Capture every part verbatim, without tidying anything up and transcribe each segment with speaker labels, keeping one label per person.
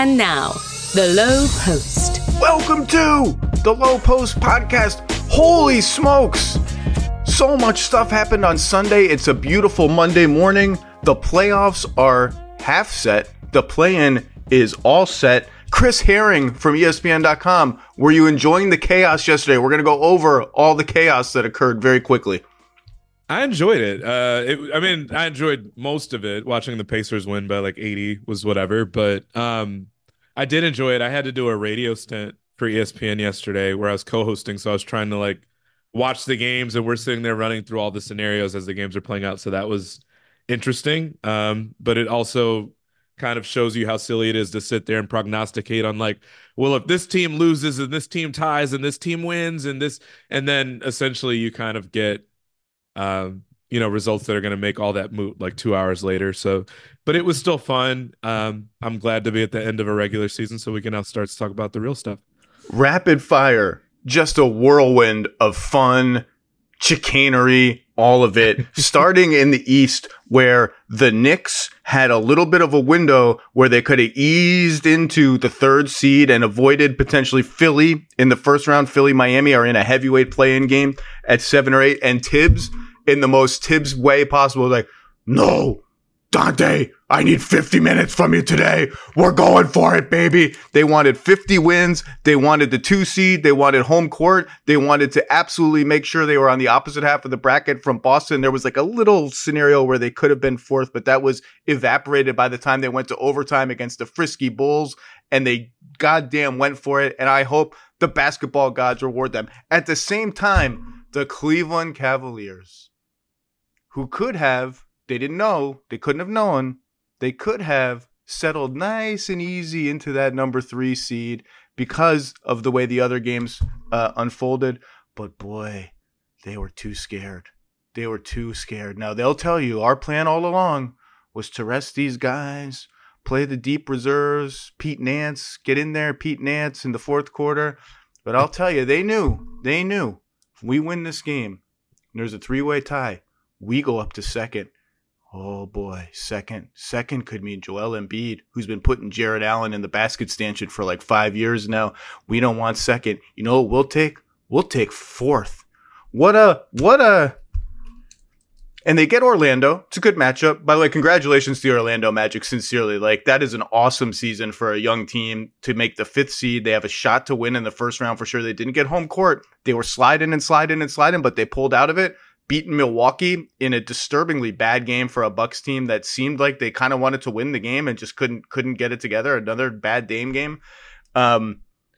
Speaker 1: And now, The Low Post.
Speaker 2: Welcome to The Low Post Podcast. Holy smokes! So much stuff happened on Sunday. It's a beautiful Monday morning. The playoffs are half set. The play-in is all set. Chris Herring from E S P N dot com. Were you enjoying the chaos yesterday? We're going to go over all the chaos that occurred very quickly.
Speaker 3: I enjoyed it. Uh, it. I mean, I enjoyed most of it. Watching the Pacers win by like eighty was whatever. But um, I did enjoy it. I had to do a radio stint for E S P N yesterday where I was co-hosting. So I was trying to like watch the games, and we're sitting there running through all the scenarios as the games are playing out. So that was interesting. Um, but it also kind of shows you how silly it is to sit there and prognosticate on like, well, if this team loses and this team ties and this team wins and this, and then essentially you kind of get, um, you know, results that are going to make all that moot like two hours later. So, but it was still fun. Um, I'm glad to be at the end of a regular season so we can now start to talk about the real stuff.
Speaker 2: Rapid fire, just a whirlwind of fun, chicanery, all of it, starting in the East where the Knicks had a little bit of a window where they could have eased into the third seed and avoided potentially Philly in the first round. Philly, Miami are in a heavyweight play-in game at seven or eight, and Tibbs, in the most Tibbs way possible, like, no, Dante, I need fifty minutes from you today. We're going for it, baby. They wanted fifty wins. They wanted the two seed. They wanted home court. They wanted to absolutely make sure they were on the opposite half of the bracket from Boston. There was like a little scenario where they could have been fourth, but that was evaporated by the time they went to overtime against the frisky Bulls, and they goddamn went for it. And I hope the basketball gods reward them. At the same time, the Cleveland Cavaliers, who could have, they didn't know, they couldn't have known, they could have settled nice and easy into that number three seed because of the way the other games uh, unfolded. But boy, they were too scared. They were too scared. Now, they'll tell you our plan all along was to rest these guys, play the deep reserves, Pete Nance, get in there, Pete Nance in the fourth quarter. But I'll tell you, they knew, they knew if we win this game, and there's a three-way tie, we go up to second. Oh boy, second. Second could mean Joel Embiid, who's been putting Jared Allen in the basket stanchion for like five years now. We don't want second. You know what we'll take? We'll take fourth. What a, what a, and they get Orlando. It's a good matchup. By the way, congratulations to the Orlando Magic, sincerely. Like, that is an awesome season for a young team to make the fifth seed. They have a shot to win in the first round for sure. They didn't get home court. They were sliding and sliding and sliding, but they pulled out of it. Beaten Milwaukee in a disturbingly bad game for a Bucks team that seemed like they kind of wanted to win the game and just couldn't couldn't get it together. Another bad Dame game. Um,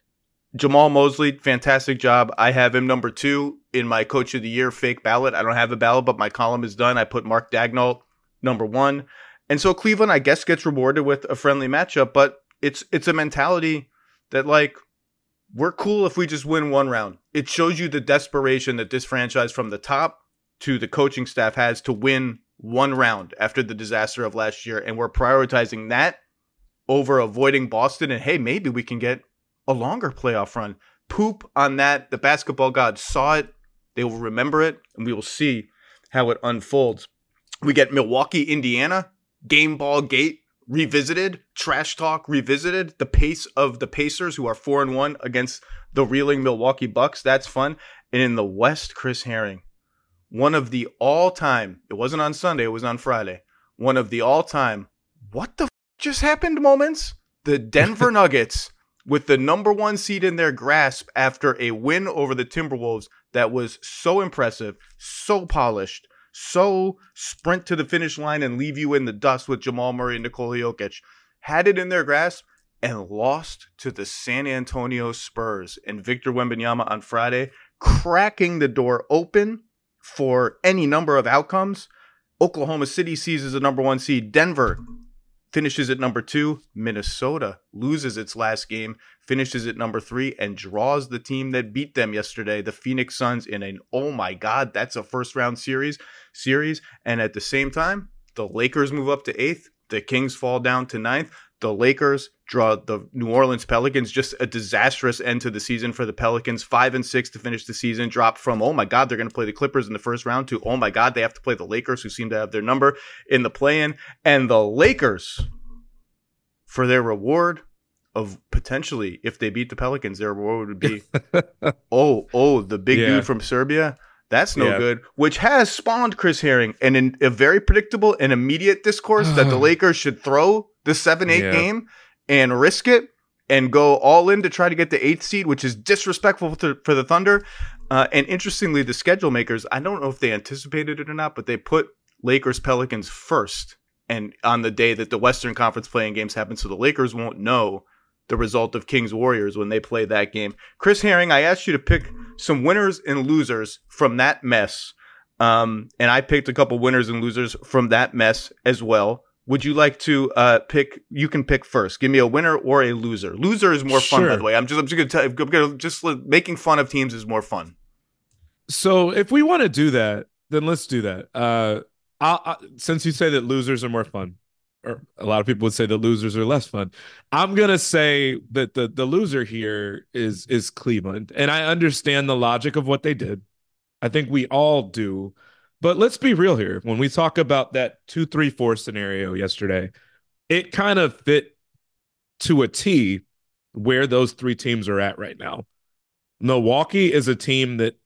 Speaker 2: Jamal Mosley, fantastic job. I have him number two in my Coach of the Year fake ballot. I don't have a ballot, but my column is done. I put Mark Daigneault number one. And so Cleveland, I guess, gets rewarded with a friendly matchup, but it's it's a mentality that, like, we're cool if we just win one round. It shows you the desperation that this franchise from the top to the coaching staff has to win one round after the disaster of last year. And we're prioritizing that over avoiding Boston. And hey, maybe we can get a longer playoff run. Poop on that. The basketball gods saw it. They will remember it, and we will see how it unfolds. We get Milwaukee, Indiana, game ball gate revisited, trash talk revisited, the pace of the Pacers, who are four and one against the reeling Milwaukee Bucks. That's fun. And in the West, Chris Herring, one of the all-time, it wasn't on Sunday, it was on Friday, one of the all-time, what the f- just happened moments? The Denver Nuggets, with the number one seed in their grasp after a win over the Timberwolves that was so impressive, so polished, so sprint to the finish line and leave you in the dust with Jamal Murray and Nikola Jokic, had it in their grasp and lost to the San Antonio Spurs and Victor Wembanyama on Friday, cracking the door open for any number of outcomes. Oklahoma City seizes a number one seed. Denver finishes at number two. Minnesota loses its last game, finishes at number three, and draws the team that beat them yesterday, the Phoenix Suns, in an, oh my God, that's a first round series. series. And at the same time, the Lakers move up to eighth. The Kings fall down to ninth. The Lakers draw the New Orleans Pelicans. Just a disastrous end to the season for the Pelicans. Five and six to finish the season. Drop from, oh my God, they're going to play the Clippers in the first round, to, oh my God, they have to play the Lakers, who seem to have their number in the play-in. And the Lakers, for their reward, of potentially, if they beat the Pelicans, their reward would be, oh, oh, the big
Speaker 3: Yeah.
Speaker 2: dude from Serbia. That's no
Speaker 3: Yeah.
Speaker 2: good, which has spawned Chris Herring and in a very predictable and immediate discourse that the Lakers should throw the seven eight
Speaker 3: Yeah.
Speaker 2: game and risk it and go all in to try to get the eighth seed, which is disrespectful to, for the Thunder. Uh, and interestingly, the schedule makers, I don't know if they anticipated it or not, but they put Lakers Pelicans first. And on the day that the Western Conference playing games happen, so the Lakers won't know the result of Kings Warriors when they play that game. Chris Herring, I asked you to pick some winners and losers from that mess. Um, and I picked a couple winners and losers from that mess as well. Would you like to uh, pick? You can pick first. Give me a winner or a loser. Loser is more fun,
Speaker 3: Sure.
Speaker 2: by the way. I'm just, I'm just going to tell you, I'm gonna just making fun of teams is more fun.
Speaker 3: So if we want to do that, then let's do that. Uh, I, I, since you say that losers are more fun, or a lot of people would say that losers are less fun, I'm gonna say that the the loser here is is Cleveland, and I understand the logic of what they did. I think we all do, but let's be real here. When we talk about that two three four scenario yesterday, it kind of fit to a T where those three teams are at right now. Milwaukee is a team that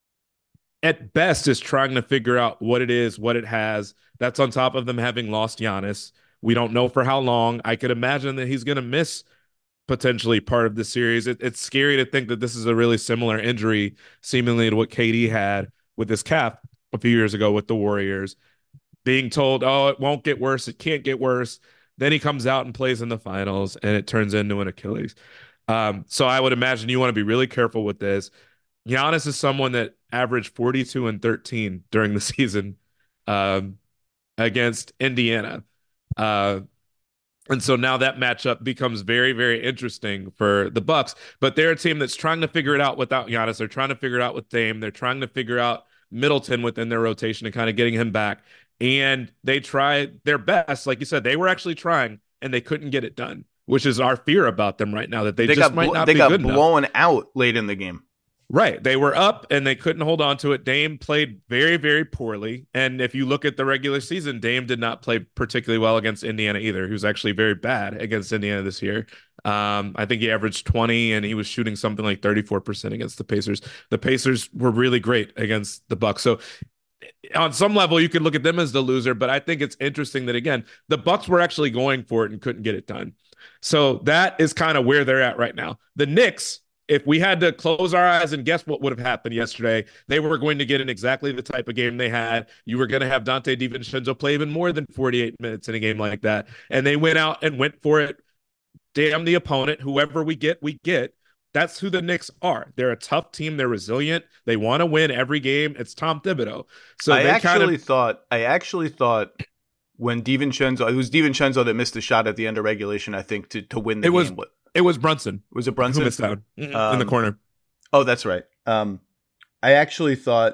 Speaker 3: at best is trying to figure out what it is, what it has. That's on top of them having lost Giannis. We don't know for how long. I could imagine that he's going to miss potentially part of the series. It, it's scary to think that this is a really similar injury, seemingly to what K D had with his calf a few years ago with the Warriors, being told, oh, it won't get worse. It can't get worse. Then he comes out and plays in the finals, and it turns into an Achilles. Um, so I would imagine you want to be really careful with this. Giannis is someone that averaged forty-two and thirteen during the season um, against Indiana. Uh, and so now that matchup becomes very, very interesting for the Bucks. But they're a team that's trying to figure it out without Giannis. They're trying to figure it out with Dame. They're trying to figure out Middleton within their rotation and kind of getting him back. And they tried their best. Like you said, they were actually trying, and they couldn't get it done, which is our fear about them right now, that they,
Speaker 2: They
Speaker 3: just
Speaker 2: got
Speaker 3: might
Speaker 2: blo-
Speaker 3: not
Speaker 2: they
Speaker 3: be
Speaker 2: got
Speaker 3: good enough.
Speaker 2: blown out late in the game.
Speaker 3: Right. They were up and they couldn't hold on to it. Dame played very, very poorly. And if you look at the regular season, Dame did not play particularly well against Indiana either. He was actually very bad against Indiana this year. Um, I think he averaged twenty and he was shooting something like thirty-four percent against the Pacers. The Pacers were really great against the Bucks. So on some level, you could look at them as the loser, but I think it's interesting that, again, the Bucks were actually going for it and couldn't get it done. So that is kind of where they're at right now. The Knicks, if we had to close our eyes and guess what would have happened yesterday, they were going to get in exactly the type of game they had. You were going to have Dante DiVincenzo play even more than forty-eight minutes in a game like that. And they went out and went for it. Damn the opponent. Whoever we get, we get. That's who the Knicks are. They're a tough team. They're resilient. They want to win every game. It's Tom Thibodeau. So
Speaker 2: I
Speaker 3: they
Speaker 2: actually
Speaker 3: kind of
Speaker 2: thought, I actually thought when DiVincenzo, it was DiVincenzo that missed the shot at the end of regulation, I think, to, to win the
Speaker 3: It was-
Speaker 2: game. What,
Speaker 3: it was Brunson
Speaker 2: was it
Speaker 3: who
Speaker 2: Brunson?
Speaker 3: missed out in the
Speaker 2: Um,
Speaker 3: corner.
Speaker 2: Oh, that's right. Um, I actually thought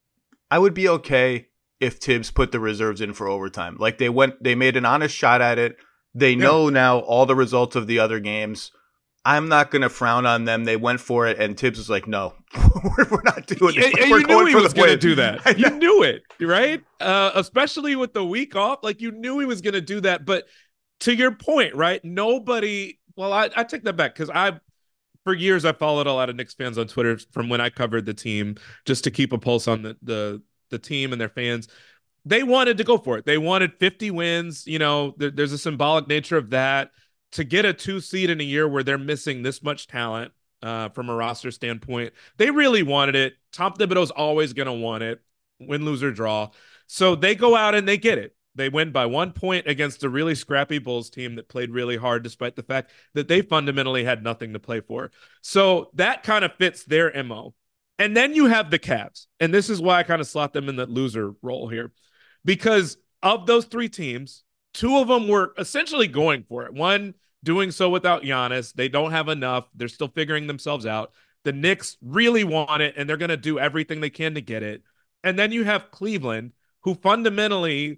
Speaker 2: I would be okay if Tibbs put the reserves in for overtime. Like they went, they made an honest shot at it. They know now all the results of the other games. I'm not going to frown on them. They went for it, and Tibbs was like, "No, we're, we're not doing it.
Speaker 3: And,
Speaker 2: Like,
Speaker 3: and
Speaker 2: we're
Speaker 3: you
Speaker 2: going
Speaker 3: knew he
Speaker 2: for
Speaker 3: was
Speaker 2: the
Speaker 3: going to
Speaker 2: win."
Speaker 3: do that.
Speaker 2: I
Speaker 3: You
Speaker 2: know.
Speaker 3: knew it, right? Uh, especially with the week off, like you knew he was going to do that. But to your point, right? Nobody. Well, I, I take that back because I, for years, I followed a lot of Knicks fans on Twitter from when I covered the team just to keep a pulse on the the the team and their fans. They wanted to go for it. They wanted fifty wins. You know, there, there's a symbolic nature of that. To get a two seed in a year where they're missing this much talent uh, from a roster standpoint, they really wanted it. Tom Thibodeau's always going to want it, win, lose, or draw. So they go out and they get it. They win by one point against a really scrappy Bulls team that played really hard, despite the fact that they fundamentally had nothing to play for. So that kind of fits their M O. And then you have the Cavs. And this is why I kind of slot them in the loser role here. Because of those three teams, two of them were essentially going for it. One doing so without Giannis. They don't have enough. They're still figuring themselves out. The Knicks really want it, and they're going to do everything they can to get it. And then you have Cleveland, who fundamentally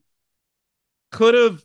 Speaker 3: could have,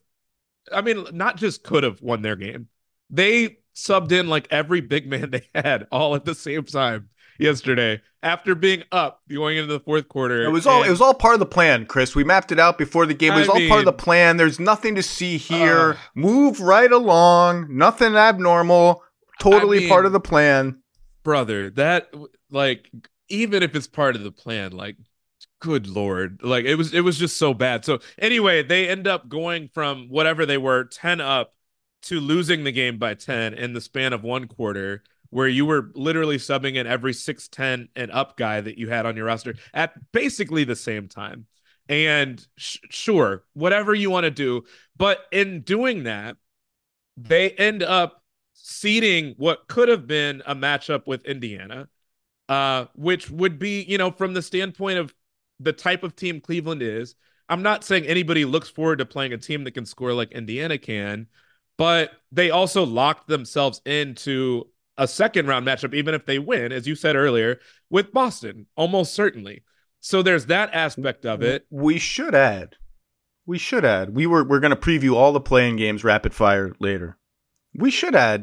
Speaker 3: I mean, not just could have won their game. They subbed in like every big man they had all at the same time. yesterday after being up going into the fourth quarter.
Speaker 2: It was all
Speaker 3: and,
Speaker 2: it was all part of the plan, Chris. We mapped it out before the game. It was
Speaker 3: I
Speaker 2: all
Speaker 3: mean,
Speaker 2: part of the plan. There's nothing to see here.
Speaker 3: Uh,
Speaker 2: Move right along. Nothing abnormal. Totally
Speaker 3: I mean,
Speaker 2: part of the plan.
Speaker 3: brother. That like even if it's part of the plan, like good Lord, like it was it was just so bad. So anyway, they end up going from whatever they were ten up to losing the game by ten in the span of one quarter, where you were literally subbing in every six ten and up guy that you had on your roster at basically the same time. And sh- sure, whatever you want to do, but in doing that, they end up seeding what could have been a matchup with Indiana, uh, which would be, you know, from the standpoint of the type of team Cleveland is. I'm not saying anybody looks forward to playing a team that can score like Indiana can, but they also locked themselves into a second round matchup, even if they win, as you said earlier, with Boston, almost certainly. So there's that aspect of it.
Speaker 2: We should add. We should add. We were we're going to preview all the playing games rapid fire later. We should add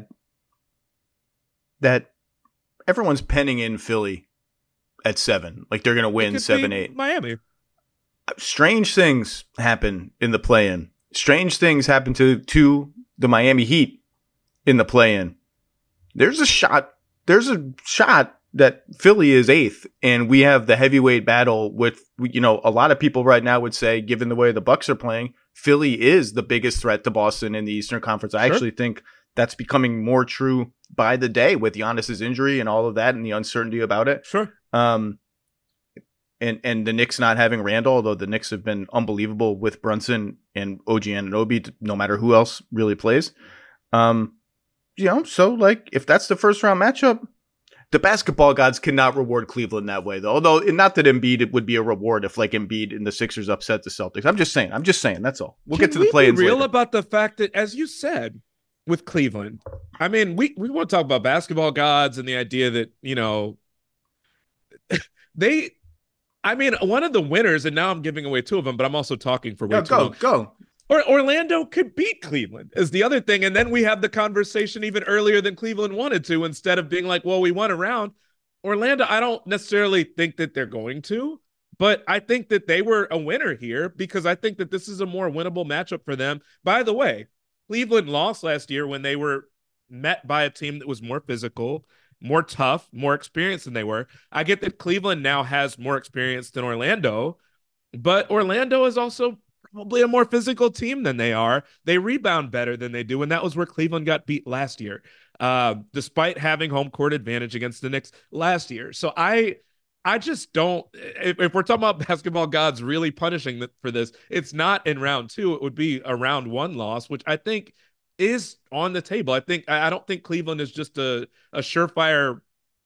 Speaker 2: that everyone's penning in Philly at seven. Like they're going to win seven eight.
Speaker 3: Miami.
Speaker 2: Strange things happen in the play-in. Strange things happen to, to the Miami Heat in the play-in. There's a shot. There's a shot that Philly is eighth, and we have the heavyweight battle with, you know, a lot of people right now would say, given the way the Bucks are playing, Philly is the biggest threat to Boston in the Eastern Conference. I sure. actually think that's becoming more true by the day with Giannis's injury and all of that and the uncertainty about it.
Speaker 3: Sure.
Speaker 2: Um, and, and the Knicks not having Randall, although the Knicks have been unbelievable with Brunson and O G Anunoby, no matter who else really plays. Um, you know, so like if that's the first round matchup, the basketball gods cannot reward Cleveland that way, though. Although, not that Embiid it would be a reward if, like, Embiid and the Sixers upset the Celtics. I'm just saying. I'm just saying. That's all. We'll
Speaker 3: Can
Speaker 2: get to the
Speaker 3: we
Speaker 2: play-ins
Speaker 3: be real
Speaker 2: later.
Speaker 3: about the fact that, as you said, with Cleveland, I mean, we, we want to talk about basketball gods and the idea that, you know, they, I mean, one of the winners, and now I'm giving away two of them, but I'm also talking for way
Speaker 2: Yo,
Speaker 3: too
Speaker 2: go,
Speaker 3: long.
Speaker 2: Go,
Speaker 3: Or Orlando could beat Cleveland is the other thing. And then we have the conversation even earlier than Cleveland wanted to, instead of being like, well, we won a round. Orlando, I don't necessarily think that they're going to, but I think that they were a winner here because I think that this is a more winnable matchup for them. By the way, Cleveland lost last year when they were met by a team that was more physical, more tough, more experienced than they were. I get that Cleveland now has more experience than Orlando, but Orlando is also probably a more physical team than they are. They rebound better than they do, and that was where Cleveland got beat last year. Uh, despite having home court advantage against the Knicks last year. So I I just don't, if, if we're talking about basketball gods really punishing the, for this, it's not in round two. It would be a round one loss, which I think is on the table. I think, I don't think Cleveland is just a, a surefire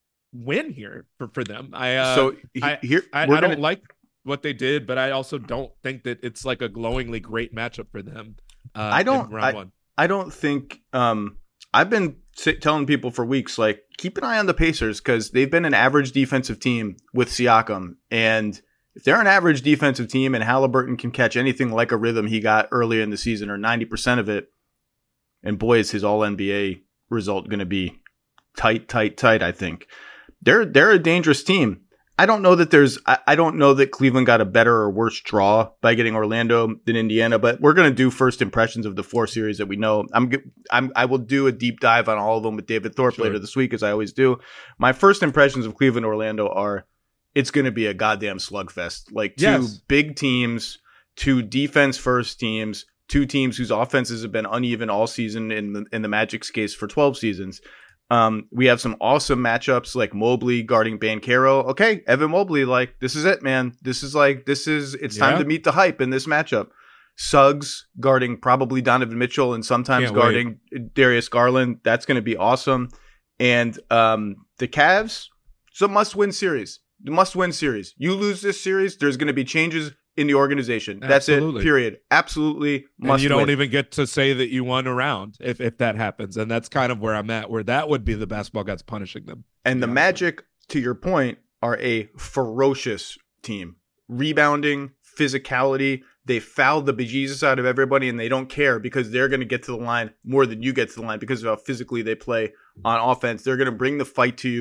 Speaker 3: win here for, for them. I, uh,
Speaker 2: so he,
Speaker 3: I,
Speaker 2: here,
Speaker 3: I, I
Speaker 2: gonna...
Speaker 3: don't like what they did, but I also don't think that it's like a glowingly great matchup for them. Uh,
Speaker 2: I don't,
Speaker 3: round
Speaker 2: I,
Speaker 3: one.
Speaker 2: I don't think, um, I've been telling people for weeks, like, keep an eye on the Pacers because they've been an average defensive team with Siakam. And if they're an average defensive team and Halliburton can catch anything like a rhythm he got earlier in the season or ninety percent of it, and boy, is his all N B A result going to be tight, tight, tight, I think. They're, they're a dangerous team. I don't know that there's, I, I don't know that Cleveland got a better or worse draw by getting Orlando than Indiana, but we're going to do first impressions of the four series that we know. I'm, I'm, I will do a deep dive on all of them with David Thorpe sure. later this week, as I always do. My first impressions of Cleveland, Orlando are, it's going to be a goddamn slugfest. Like two
Speaker 3: yes.
Speaker 2: big teams, two defense first teams, two teams whose offenses have been uneven all season in the, in the Magic's case for twelve seasons. Um, we have some awesome matchups like Mobley guarding Banchero. Okay, Evan Mobley, like, this is it, man. This is like, this is, it's yeah. time to meet the hype in this matchup. Suggs guarding probably Donovan Mitchell and sometimes
Speaker 3: Can't
Speaker 2: guarding wait. Darius Garland. That's going to be awesome. And um, the Cavs, it's a must-win series. Must-win series. You lose this series, there's going to be changes in the organization. That's
Speaker 3: Absolutely.
Speaker 2: it, period. Absolutely must
Speaker 3: And you don't
Speaker 2: win.
Speaker 3: even get to say that you won a round if, if that happens. And that's kind of where I'm at, where that would be the basketball gods punishing them.
Speaker 2: And the Magic, to your point, are a ferocious team. Rebounding, physicality. They foul the bejesus out of everybody, and they don't care because they're going to get to the line more than you get to the line because of how physically they play on offense. They're going to bring the fight to you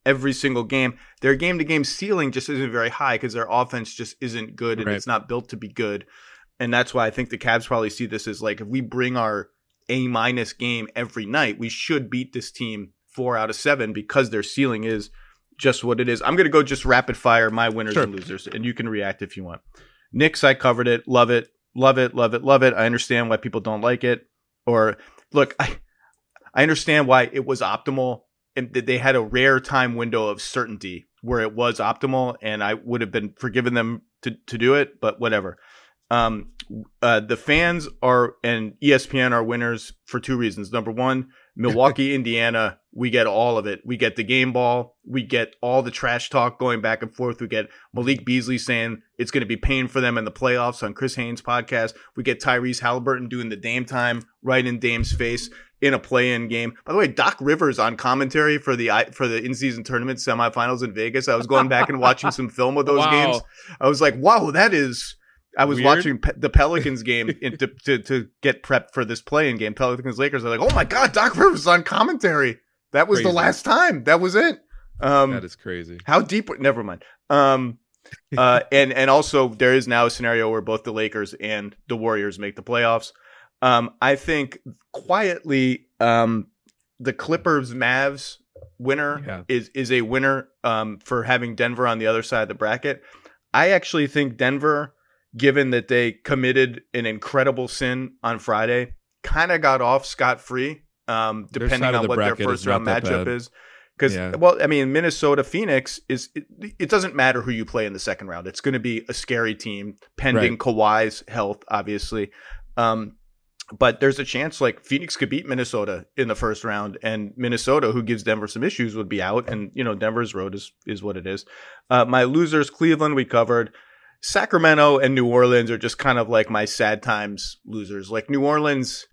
Speaker 2: every single game. Their game-to-game ceiling just isn't very high because their offense just isn't good and
Speaker 3: Right.
Speaker 2: it's not built to be good. And that's why I think the Cavs probably see this as like, if we bring our A-minus game every night, we should beat this team four out of seven because their ceiling is just what it is. I'm going to go just rapid fire my winners
Speaker 3: Sure.
Speaker 2: and losers, and you can react if you want. Knicks, I covered it. Love it. Love it. Love it. Love it. I understand why people don't like it. Or look, I I understand why it was optimal and that they had a rare time window of certainty where it was optimal, and I would have been forgiven them to, to do it, but whatever. Um, uh, the fans are and E S P N are winners for two reasons. Number one, Milwaukee, Indiana, we get all of it. We get the game ball. We get all the trash talk going back and forth. We get Malik Beasley saying it's going to be pain for them in the playoffs on Chris Haynes' podcast. We get Tyrese Halliburton doing the Dame time right in Dame's face in a play-in game. By the way, Doc Rivers on commentary for the for the in-season tournament semifinals in Vegas. I was going back and watching some film of those
Speaker 3: Wow.
Speaker 2: games. I was like, wow, that is... I was
Speaker 3: Weird.
Speaker 2: watching Pe- the Pelicans game in, to, to to get prepped for this play-in game. Pelicans Lakers. I was like, oh my god, Doc Rivers is on commentary. That was
Speaker 3: Crazy.
Speaker 2: the last time. That was it. Um,
Speaker 3: That is crazy.
Speaker 2: how deep? Never mind. Um, uh, and and also there is now a scenario where both the Lakers and the Warriors make the playoffs. Um, I think quietly, um, the Clippers Mavs winner
Speaker 3: Yeah.
Speaker 2: is is a winner um, for having Denver on the other side of the bracket. I actually think Denver, given that they committed an incredible sin on Friday, kind of got off scot-free, um,
Speaker 3: Their
Speaker 2: depending
Speaker 3: side of
Speaker 2: on
Speaker 3: the
Speaker 2: what their
Speaker 3: bracket
Speaker 2: first
Speaker 3: is not
Speaker 2: round
Speaker 3: that
Speaker 2: matchup
Speaker 3: bad.
Speaker 2: is. Because,
Speaker 3: Yeah.
Speaker 2: well, I mean, Minnesota, Phoenix, is it, it doesn't matter who you play in the second round. It's going to be a scary team, pending
Speaker 3: Right.
Speaker 2: Kawhi's health, obviously. Um, but there's a chance like Phoenix could beat Minnesota in the first round, and Minnesota, who gives Denver some issues, would be out. And, you know, Denver's road is, is what it is. Uh, my losers, Cleveland, we covered. Sacramento and New Orleans are just kind of like my sad times losers. Like New Orleans,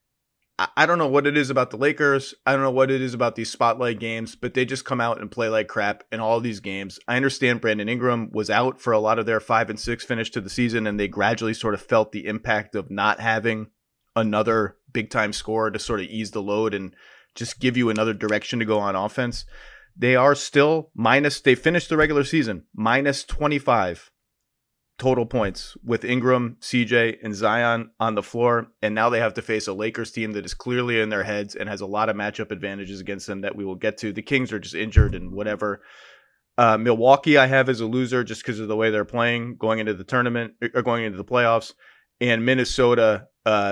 Speaker 2: I, I don't know what it is about the Lakers. I don't know what it is about these spotlight games, but they just come out and play like crap in all these games. I understand Brandon Ingram was out for a lot of their five and six finish to the season, and they gradually sort of felt the impact of not having another big time scorer to sort of ease the load and just give you another direction to go on offense. They are still minus, they finished the regular season minus twenty-five total points with Ingram, C J, and Zion on the floor. And now they have to face a Lakers team that is clearly in their heads and has a lot of matchup advantages against them that we will get to. The Kings are just injured and whatever. Uh, Milwaukee, I have as a loser just because of the way they're playing going into the tournament or going into the playoffs. And Minnesota, uh,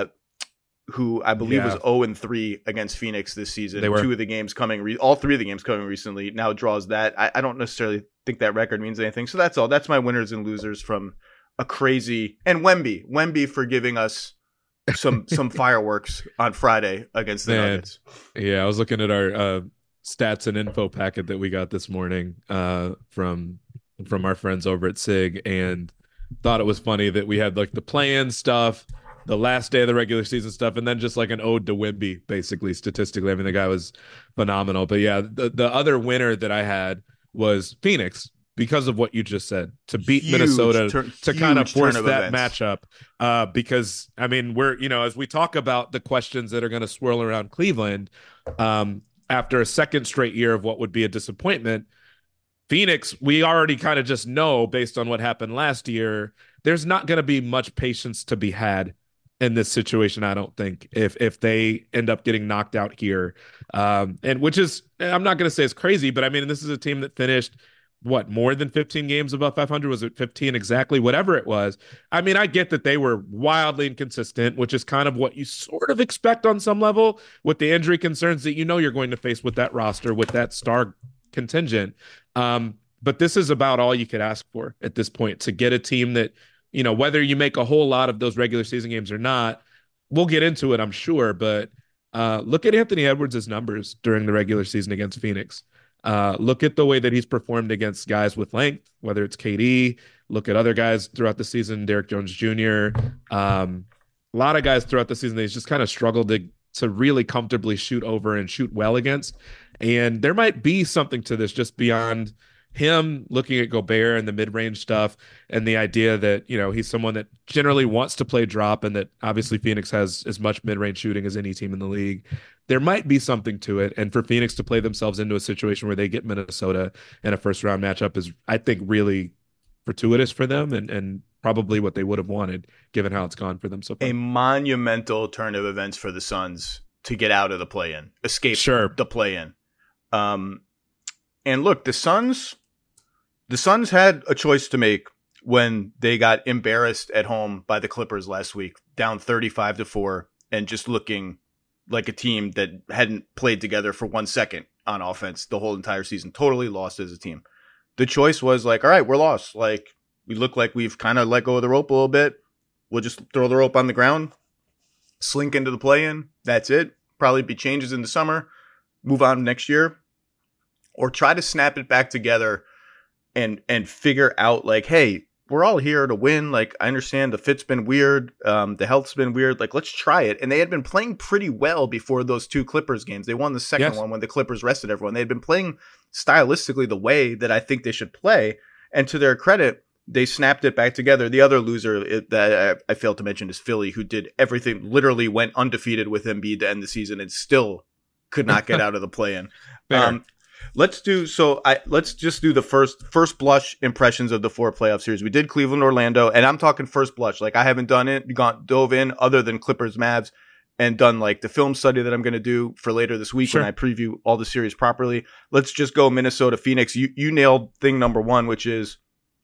Speaker 2: who I believe
Speaker 3: Yeah.
Speaker 2: was oh and three against Phoenix this season.
Speaker 3: They were.
Speaker 2: Two of the games coming, re- all three of the games coming recently now draws that. I, I don't necessarily think that record means anything. So that's all. That's my winners and losers from a crazy, and Wemby, Wemby for giving us some, some fireworks on Friday against the
Speaker 3: Man.
Speaker 2: Nuggets.
Speaker 3: Yeah, I was looking at our uh, stats and info packet that we got this morning uh, from from our friends over at SIG, and thought it was funny that we had like the play-in stuff, the last day of the regular season stuff, and then just like an ode to Wemby, basically statistically. I mean, the guy was phenomenal. But yeah, the, the other winner that I had was Phoenix because of what you just said, to beat
Speaker 2: Huge
Speaker 3: Minnesota,
Speaker 2: tur-
Speaker 3: to kind of
Speaker 2: huge
Speaker 3: force
Speaker 2: turn of
Speaker 3: that
Speaker 2: events.
Speaker 3: matchup. Uh, because I mean, we're, you know, as we talk about the questions that are going to swirl around Cleveland, um, after a second straight year of what would be a disappointment, Phoenix, we already kind of just know based on what happened last year, there's not going to be much patience to be had in this situation. I don't think if if they end up getting knocked out here, um, and which is, I'm not going to say it's crazy, but I mean, this is a team that finished what, more than fifteen games above five hundred? Was it fifteen exactly? Whatever it was. I mean, I get that they were wildly inconsistent, which is kind of what you sort of expect on some level with the injury concerns that you know you're going to face with that roster, with that star contingent. Um, but this is about all you could ask for at this point, to get a team that, you know, whether you make a whole lot of those regular season games or not, we'll get into it, I'm sure. But uh, look at Anthony Edwards' numbers during the regular season against Phoenix. Uh, look at the way that he's performed against guys with length, whether it's K D. Look at other guys throughout the season, Derrick Jones Junior Um, a lot of guys throughout the season, they've just kind of struggled to to really comfortably shoot over and shoot well against. And there might be something to this just beyond him looking at Gobert and the mid-range stuff and the idea that, you know, he's someone that generally wants to play drop and that obviously Phoenix has as much mid-range shooting as any team in the league. There might be something to it. And for Phoenix to play themselves into a situation where they get Minnesota in a first round matchup is, I think, really fortuitous for them and, and probably what they would have wanted given how it's gone for them so far.
Speaker 2: A monumental turn of events for the Suns to get out of the play-in, escape
Speaker 3: sure.
Speaker 2: the play-in. Um, and look, the Suns, the Suns had a choice to make when they got embarrassed at home by the Clippers last week, down thirty-five to four, and just looking like a team that hadn't played together for one second on offense the whole entire season, totally lost as a team. The choice was like, all right, we're lost. Like, we look like we've kind of let go of the rope a little bit. We'll just throw the rope on the ground, slink into the play-in. That's it. Probably be changes in the summer. Move on next year. Or try to snap it back together and and figure out like, hey, we're all here to win. Like, I understand the fit's been weird. Um, the health's been weird. Like, let's try it. And they had been playing pretty well before those two Clippers games. They won the second
Speaker 3: yes.
Speaker 2: one when the Clippers rested everyone. They had been playing stylistically the way that I think they should play. And to their credit, they snapped it back together. The other loser it, that I, I failed to mention is Philly, who did everything, literally went undefeated with Embiid to end the season and still could not get out of the play-in. Um, let's do so. I let's just do the first first blush impressions of the four playoff series. We did Cleveland, Orlando, and I'm talking first blush. Like, I haven't done it, gone dove in other than Clippers, Mavs, and done like the film study that I'm going to do for later this week
Speaker 3: sure.
Speaker 2: when I preview all the series properly. Let's just go Minnesota, Phoenix. You you nailed thing number one, which is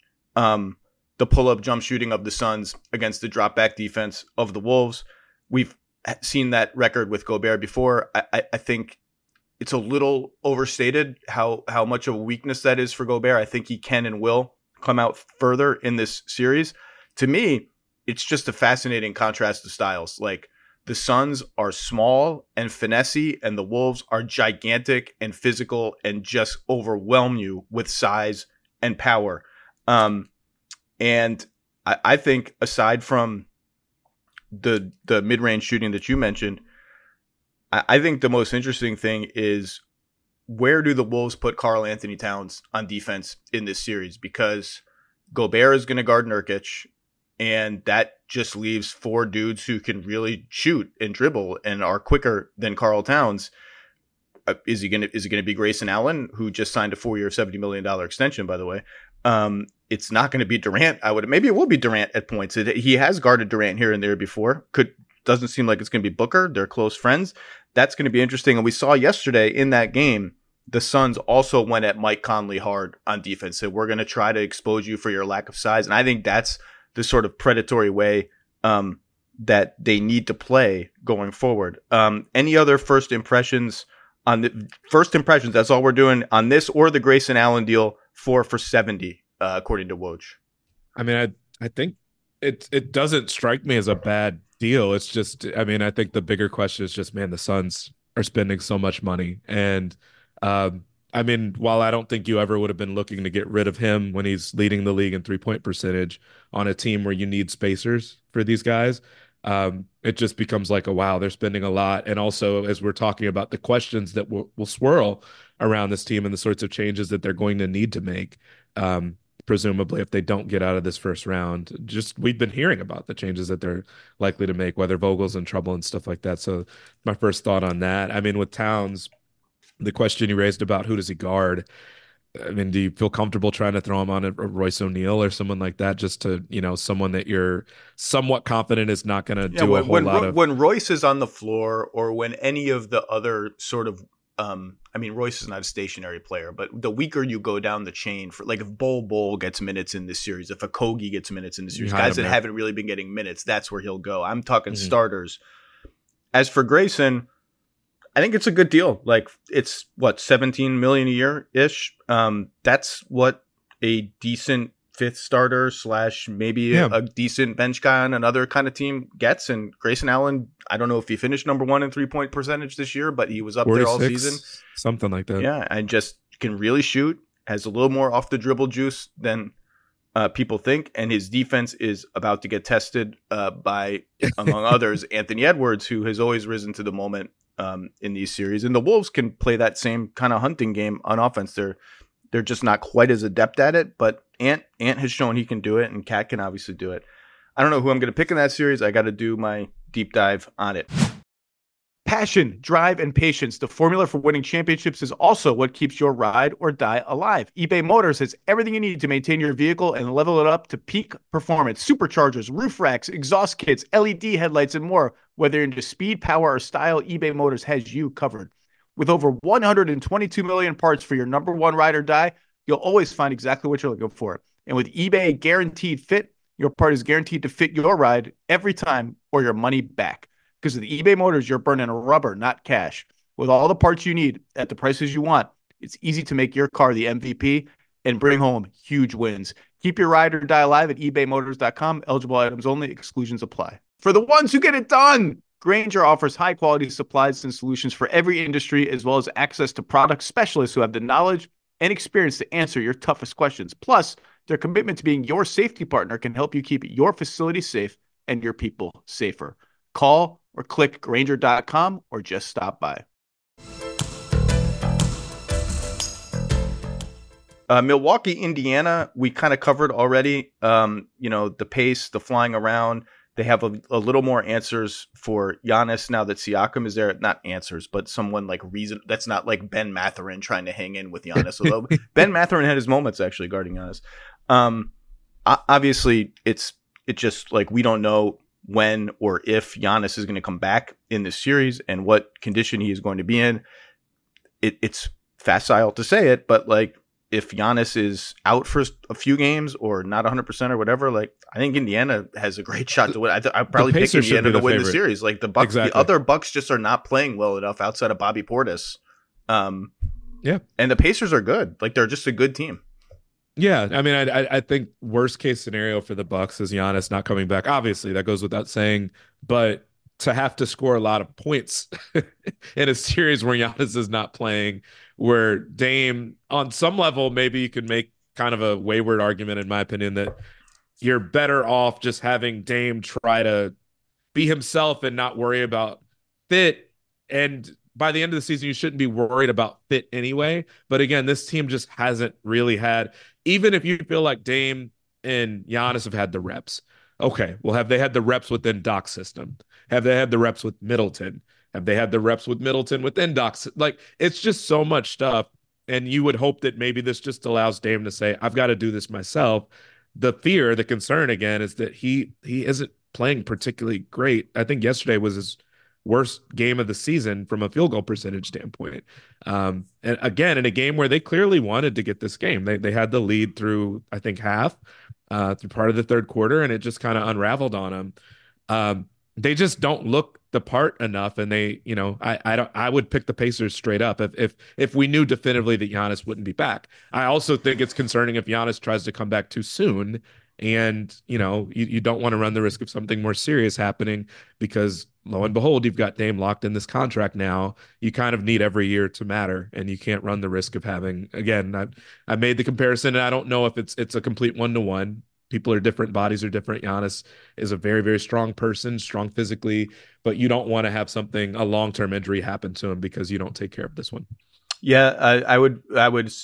Speaker 2: um the pull-up jump shooting of the Suns against the drop-back defense of the Wolves. We've seen that record with Gobert before. I, I, I think it's a little overstated how, how much of a weakness that is for Gobert. I think he can and will come out further in this series. To me, it's just a fascinating contrast to styles. Like, the Suns are small and finessey, and the Wolves are gigantic and physical and just overwhelm you with size and power. Um, and I, I think aside from the the mid-range shooting that you mentioned, I, I think the most interesting thing is, where do the Wolves put Karl Anthony Towns on defense in this series? Because Gobert is going to guard Nurkic, and that just leaves four dudes who can really shoot and dribble and are quicker than Karl Towns. Uh, is he going to is it going to be Grayson Allen, who just signed a four-year, seventy million dollars extension, by the way? Um, it's not going to be Durant. I would maybe it will be Durant at points. It, he has guarded Durant here and there before. Could doesn't seem like it's going to be Booker. They're close friends. That's going to be interesting. And we saw yesterday in that game, the Suns also went at Mike Conley hard on defense. Said, we're going to try to expose you for your lack of size. And I think that's the sort of predatory way um, that they need to play going forward. Um, any other first impressions on the first impressions? That's all we're doing on this or the Grayson Allen deal. Four for seventy, uh, according to Woj.
Speaker 3: I mean, I I think it it doesn't strike me as a bad deal. It's just, I mean, I think the bigger question is just, man, the Suns are spending so much money, and um, I mean, while I don't think you ever would have been looking to get rid of him when he's leading the league in three point percentage on a team where you need spacers for these guys, um, it just becomes like a wow, they're spending a lot. And also, as we're talking about the questions that will, will swirl around this team and the sorts of changes that they're going to need to make, um, presumably if they don't get out of this first round, just we've been hearing about the changes that they're likely to make, whether Vogel's in trouble and stuff like that. So my first thought on that, I mean, with Towns, the question you raised about who does he guard, I mean, do you feel comfortable trying to throw him on a Royce O'Neal or someone like that, just to, you know, someone that you're somewhat confident is not going to
Speaker 2: yeah,
Speaker 3: do
Speaker 2: when,
Speaker 3: a whole
Speaker 2: when,
Speaker 3: lot of...
Speaker 2: When Royce is on the floor, or when any of the other sort of, um, I mean, Royce is not a stationary player, but the weaker you go down the chain, for like if Bol Bol gets minutes in this series, if Okogie gets minutes in this series, guys that haven't really been getting minutes, that's where he'll go. I'm talking mm-hmm. starters. As for Grayson, I think it's a good deal. Like, it's what, seventeen million a year ish. Um, that's what a decent fifth starter slash maybe yeah. a, a decent bench guy on another kind of team gets. And Grayson Allen, I don't know if he finished number one in three point percentage this year, but he was up there all season.
Speaker 3: Something like that.
Speaker 2: Yeah. And just can really shoot, has a little more off the dribble juice than uh, people think. And his defense is about to get tested uh, by, among others, Anthony Edwards, who has always risen to the moment um, in these series. And the Wolves can play that same kind of hunting game on offense. They're they're just not quite as adept at it. But Ant Ant has shown he can do it, and Cat can obviously do it. I don't know who I'm going to pick in that series. I got to do my deep dive on it. Passion, drive, and patience. The formula for winning championships is also what keeps your ride or die alive. eBay Motors has everything you need to maintain your vehicle and level it up to peak performance. Superchargers, roof racks, exhaust kits, L E D headlights, and more. Whether you're into speed, power, or style, eBay Motors has you covered. With over one hundred twenty-two million parts for your number one ride or die, you'll always find exactly what you're looking for. And with eBay Guaranteed Fit, your part is guaranteed to fit your ride every time or your money back. Because with eBay Motors, you're burning rubber, not cash. With all the parts you need at the prices you want, it's easy to make your car the M V P and bring home huge wins. Keep your ride or die alive at ebay motors dot com. Eligible items only. Exclusions apply. For the ones who get it done, Grainger offers high-quality supplies and solutions for every industry, as well as access to product specialists who have the knowledge and experience to answer your toughest questions. Plus, their commitment to being your safety partner can help you keep your facility safe and your people safer. Call or click Grainger dot com or just stop by. Uh, Milwaukee, Indiana, we kind of covered already. Um, you know, the pace, the flying around. They have a, a little more answers for Giannis now that Siakam is there. Not answers, but someone like reason. That's not like Ben Mathurin trying to hang in with Giannis. Although Ben Mathurin had his moments actually guarding Giannis. Um, obviously, it's it just like we don't know when or if Giannis is going to come back in this series and what condition he is going to be in. It, it's facile to say it, but like if Giannis is out for a few games or not one hundred percent or whatever, like I think Indiana has a great shot to win. I th- I'd probably pick Indiana to win favorite. the series. Like the Bucks, exactly. The other Bucks just are not playing well enough outside of Bobby Portis. Um,
Speaker 3: yeah,
Speaker 2: and the Pacers are good. Like they're just a good team.
Speaker 3: Yeah, I mean, I I think worst case scenario for the Bucks is Giannis not coming back. Obviously, that goes without saying, but to have to score a lot of points in a series where Giannis is not playing, where Dame, on some level, maybe you could make kind of a wayward argument, in my opinion, that you're better off just having Dame try to be himself and not worry about fit. And by the end of the season, you shouldn't be worried about fit anyway. But again, this team just hasn't really had, even if you feel like Dame and Giannis have had the reps. Okay, well, have they had the reps within Doc's system? Have they had the reps with Middleton? Have they had the reps with Middleton within Doc's? Like, it's just so much stuff. And you would hope that maybe this just allows Dame to say, I've got to do this myself. The fear, the concern again, is that he he isn't playing particularly great. I think yesterday was his worst game of the season from a field goal percentage standpoint. Um, and again, in a game where they clearly wanted to get this game, they they had the lead through, I think, half, uh, through part of the third quarter, and it just kind of unraveled on them. Um, they just don't look the part enough, and they, you know, I I don't I would pick the Pacers straight up if if if we knew definitively that Giannis wouldn't be back. I also think it's concerning if Giannis tries to come back too soon, and you know, you, you don't want to run the risk of something more serious happening because lo and behold, you've got Dame locked in this contract now. You kind of need every year to matter, and you can't run the risk of having, again, I, I made the comparison, and I don't know if it's it's a complete one-to-one. People are different. Bodies are different. Giannis is a very, very strong person, strong physically, but you don't want to have something, a long-term injury happen to him because you don't take care of this one.
Speaker 2: Yeah, I, I would I would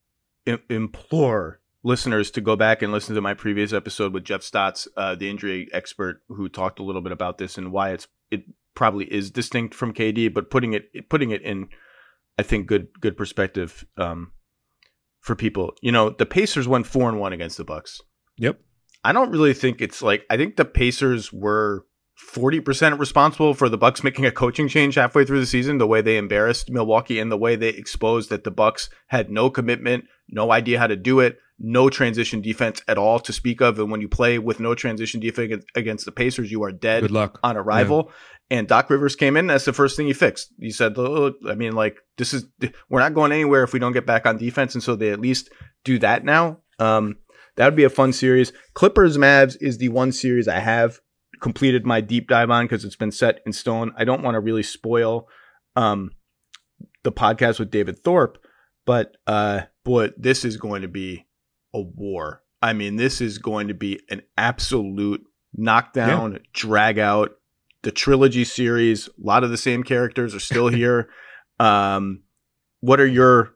Speaker 2: implore listeners to go back and listen to my previous episode with Jeff Stotts, uh, the injury expert, who talked a little bit about this and why it's it probably is distinct from K D, but putting it putting it in, I think, good good perspective um, for people. You know, the Pacers went four and one against the Bucks.
Speaker 3: Yep.
Speaker 2: I don't really think it's like, I think the Pacers were forty percent responsible for the Bucks making a coaching change halfway through the season, the way they embarrassed Milwaukee and the way they exposed that the Bucks had no commitment, no idea how to do it, no transition defense at all to speak of. And when you play with no transition defense against the Pacers, you are dead
Speaker 3: Good luck.
Speaker 2: on arrival. Yeah. And Doc Rivers came in. That's the first thing he fixed. He said, oh, I mean, like, this is, we're not going anywhere if we don't get back on defense. And so they at least do that now. Um, that would be a fun series. Clippers Mavs is the one series I have completed my deep dive on because it's been set in stone. I don't want to really spoil um, the podcast with David Thorpe, but uh, boy, this is going to be a war. I mean, this is going to be an absolute knockdown, yeah. drag out. The trilogy series, a lot of the same characters are still here. um, what are your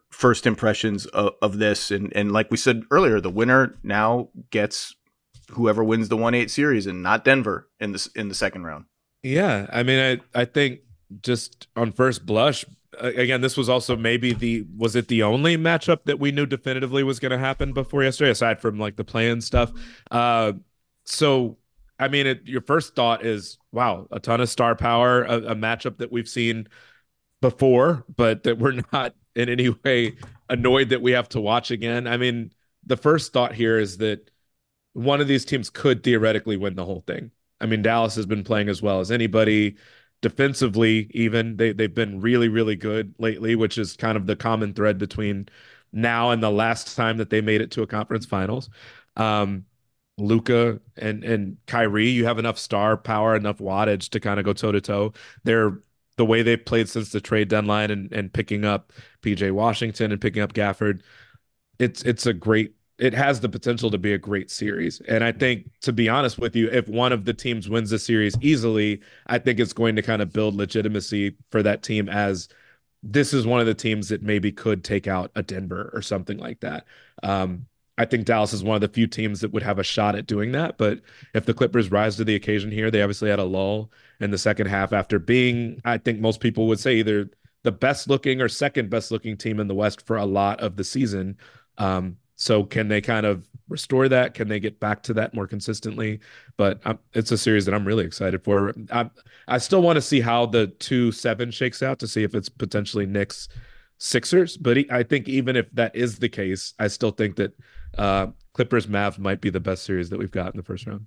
Speaker 2: first impressions of, of this. And, and like we said earlier, the winner now gets whoever wins the one eight series and not Denver in the, in the second round.
Speaker 3: Yeah. I mean, I, I think just on first blush, again, this was also maybe the, was it the only matchup that we knew definitively was going to happen before yesterday, aside from like the play-in stuff? Uh, so, I mean, it, your first thought is, wow, a ton of star power, a, a matchup that we've seen before, but that we're not in any way annoyed that we have to watch again. I mean, the first thought here is that one of these teams could theoretically win the whole thing. I mean, Dallas has been playing as well as anybody. Defensively, even they they've been really, really good lately, which is kind of the common thread between now and the last time that they made it to a conference finals. Um, Luka and and Kyrie, you have enough star power, enough wattage to kind of go toe to toe. They're the way they've played since the trade deadline and and picking up P J Washington and picking up Gafford. It's it's a great. It has the potential to be a great series. And I think, to be honest with you, if one of the teams wins the series easily, I think it's going to kind of build legitimacy for that team as this is one of the teams that maybe could take out a Denver or something like that. Um, I think Dallas is one of the few teams that would have a shot at doing that. But if the Clippers rise to the occasion here, they obviously had a lull in the second half after being, I think most people would say, either the best looking or second best looking team in the West for a lot of the season. Um, So can they kind of restore that? Can they get back to that more consistently? But um, it's a series that I'm really excited for. I, I still want to see how the two seven shakes out to see if it's potentially Knicks Sixers. But he, I think even if that is the case, I still think that uh, Clippers Mavs might be the best series that we've got in the first round.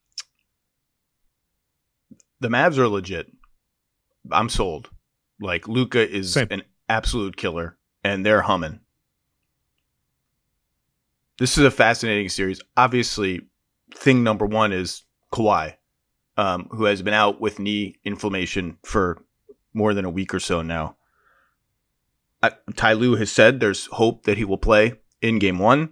Speaker 2: The Mavs are legit. I'm sold. Like, Luka is
Speaker 3: Same.
Speaker 2: an absolute killer, and they're humming. This is a fascinating series. Obviously, thing number one is Kawhi, um, who has been out with knee inflammation for more than a week or so now. I, Ty Lue has said there's hope that he will play in game one.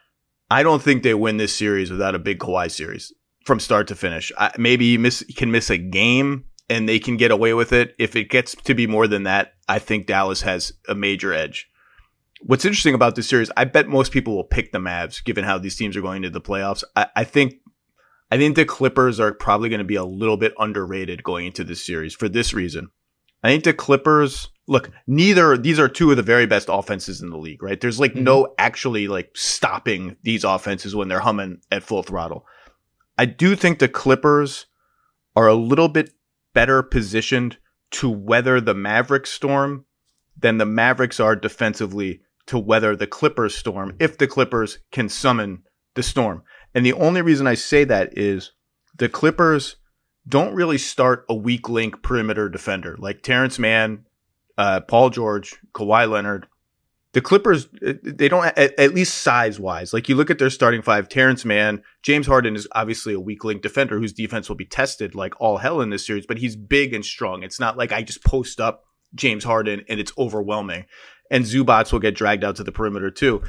Speaker 2: I don't think they win this series without a big Kawhi series from start to finish. I, maybe he miss, can miss a game and they can get away with it. If it gets to be more than that, I think Dallas has a major edge. What's interesting about this series, I bet most people will pick the Mavs, given how these teams are going to the playoffs. I, I think, I think the Clippers are probably going to be a little bit underrated going into this series for this reason. I think the Clippers, look, neither, these are two of the very best offenses in the league, right? There's like mm-hmm. no actually like stopping these offenses when they're humming at full throttle. I do think the Clippers are a little bit better positioned to weather the Mavericks storm than the Mavericks are defensively to weather the Clippers storm if the Clippers can summon the storm. And the only reason I say that is the Clippers don't really start a weak link perimeter defender like Terrence Mann, uh, Paul George, Kawhi Leonard. The Clippers, they don't, at, at least size-wise, like you look at their starting five, Terrence Mann, James Harden is obviously a weak link defender whose defense will be tested like all hell in this series, but he's big and strong. It's not like I just post up James Harden and it's overwhelming. And Zubats will get dragged out to the perimeter too.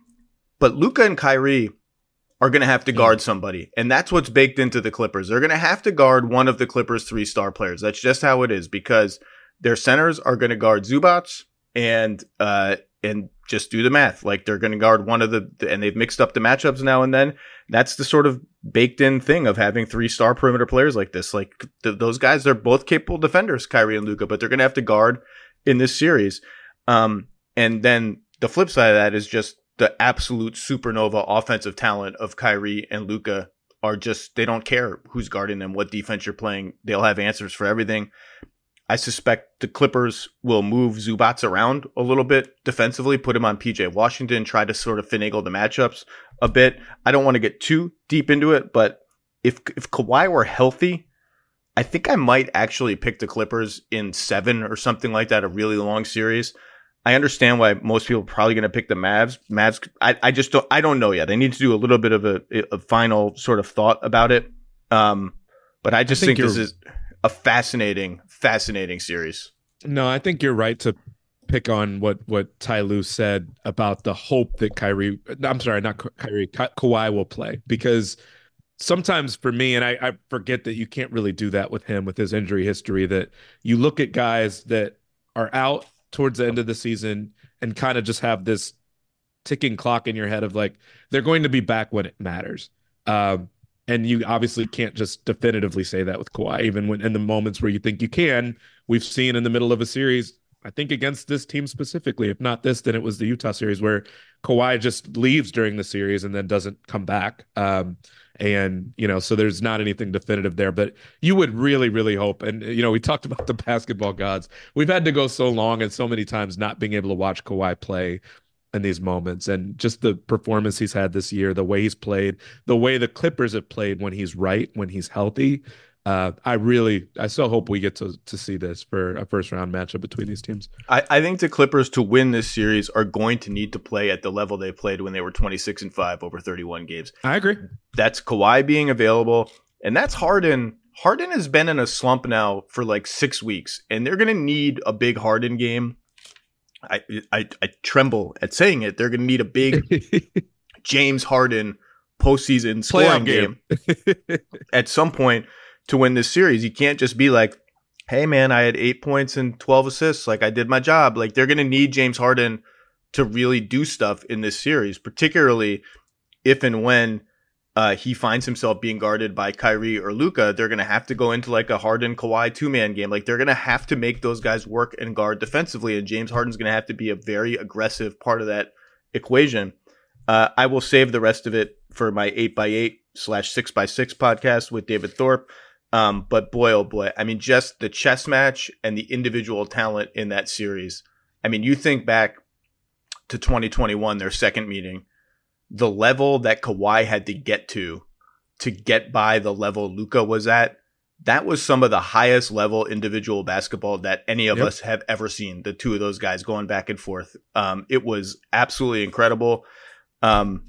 Speaker 2: But Luka and Kyrie are going to have to guard somebody. And that's what's baked into the Clippers. They're going to have to guard one of the Clippers' three star players. That's just how it is, because their centers are going to guard Zubats and, uh, and just do the math. Like, they're going to guard one of the, and they've mixed up the matchups now and then. That's the sort of baked in thing of having three star perimeter players like this. Like, th- those guys, they're both capable defenders, Kyrie and Luka, but they're going to have to guard in this series. Um, and then the flip side of that is just the absolute supernova offensive talent of Kyrie and Luka are just, they don't care who's guarding them, what defense you're playing. They'll have answers for everything. I suspect the Clippers will move Zubats around a little bit defensively, put him on P J Washington, try to sort of finagle the matchups a bit. I don't want to get too deep into it, but if if Kawhi were healthy, I think I might actually pick the Clippers in seven or something like that, a really long series. I understand why most people are probably going to pick the Mavs. Mavs, I, I just don't, I don't know yet. I need to do a little bit of a, a final sort of thought about it. Um, but I just I think, think this is a fascinating, fascinating series.
Speaker 3: No, I think you're right to pick on what, what Ty Lue said about the hope that Kyrie, I'm sorry, not Kyrie, Ka- Kawhi will play, because sometimes for me, and I, I forget that you can't really do that with him, with his injury history, that you look at guys that are out towards the end of the season and kind of just have this ticking clock in your head of like, they're going to be back when it matters. Um, and you obviously can't just definitively say that with Kawhi, even when in the moments where you think you can. We've seen in the middle of a series, I think against this team specifically, if not this, then it was the Utah series where Kawhi just leaves during the series and then doesn't come back. Um, and, you know, so there's not anything definitive there, but you would really, really hope. And, you know, we talked about the basketball gods. We've had to go so long and so many times not being able to watch Kawhi play in these moments, and just the performance he's had this year, the way he's played, the way the Clippers have played when he's right, when he's healthy. Uh, I really, I so hope we get to to see this for a first round matchup between these teams.
Speaker 2: I, I think the Clippers to win this series are going to need to play at the level they played when they were twenty-six and five over thirty-one games.
Speaker 3: I agree.
Speaker 2: That's Kawhi being available, and that's Harden. Harden has been in a slump now for like six weeks, and they're going to need a big Harden game. I, I I tremble at saying it. They're going to need a big James Harden postseason scoring game, game at some point to win this series. You can't just be like, hey, man, I had eight points and twelve assists. Like, I did my job. Like, they're going to need James Harden to really do stuff in this series, particularly if and when uh, he finds himself being guarded by Kyrie or Luka. They're going to have to go into like a Harden Kawhi two-man game. Like, they're going to have to make those guys work and guard defensively, and James Harden's going to have to be a very aggressive part of that equation. Uh, I will save the rest of it for my eight by eight slash six by six podcast with David Thorpe. Um, but boy, oh boy, I mean, just the chess match and the individual talent in that series. I mean, you think back to twenty twenty-one, their second meeting, the level that Kawhi had to get to, to get by the level Luka was at, that was some of the highest level individual basketball that any of yep. us have ever seen. The two of those guys going back and forth. Um, it was absolutely incredible. Um,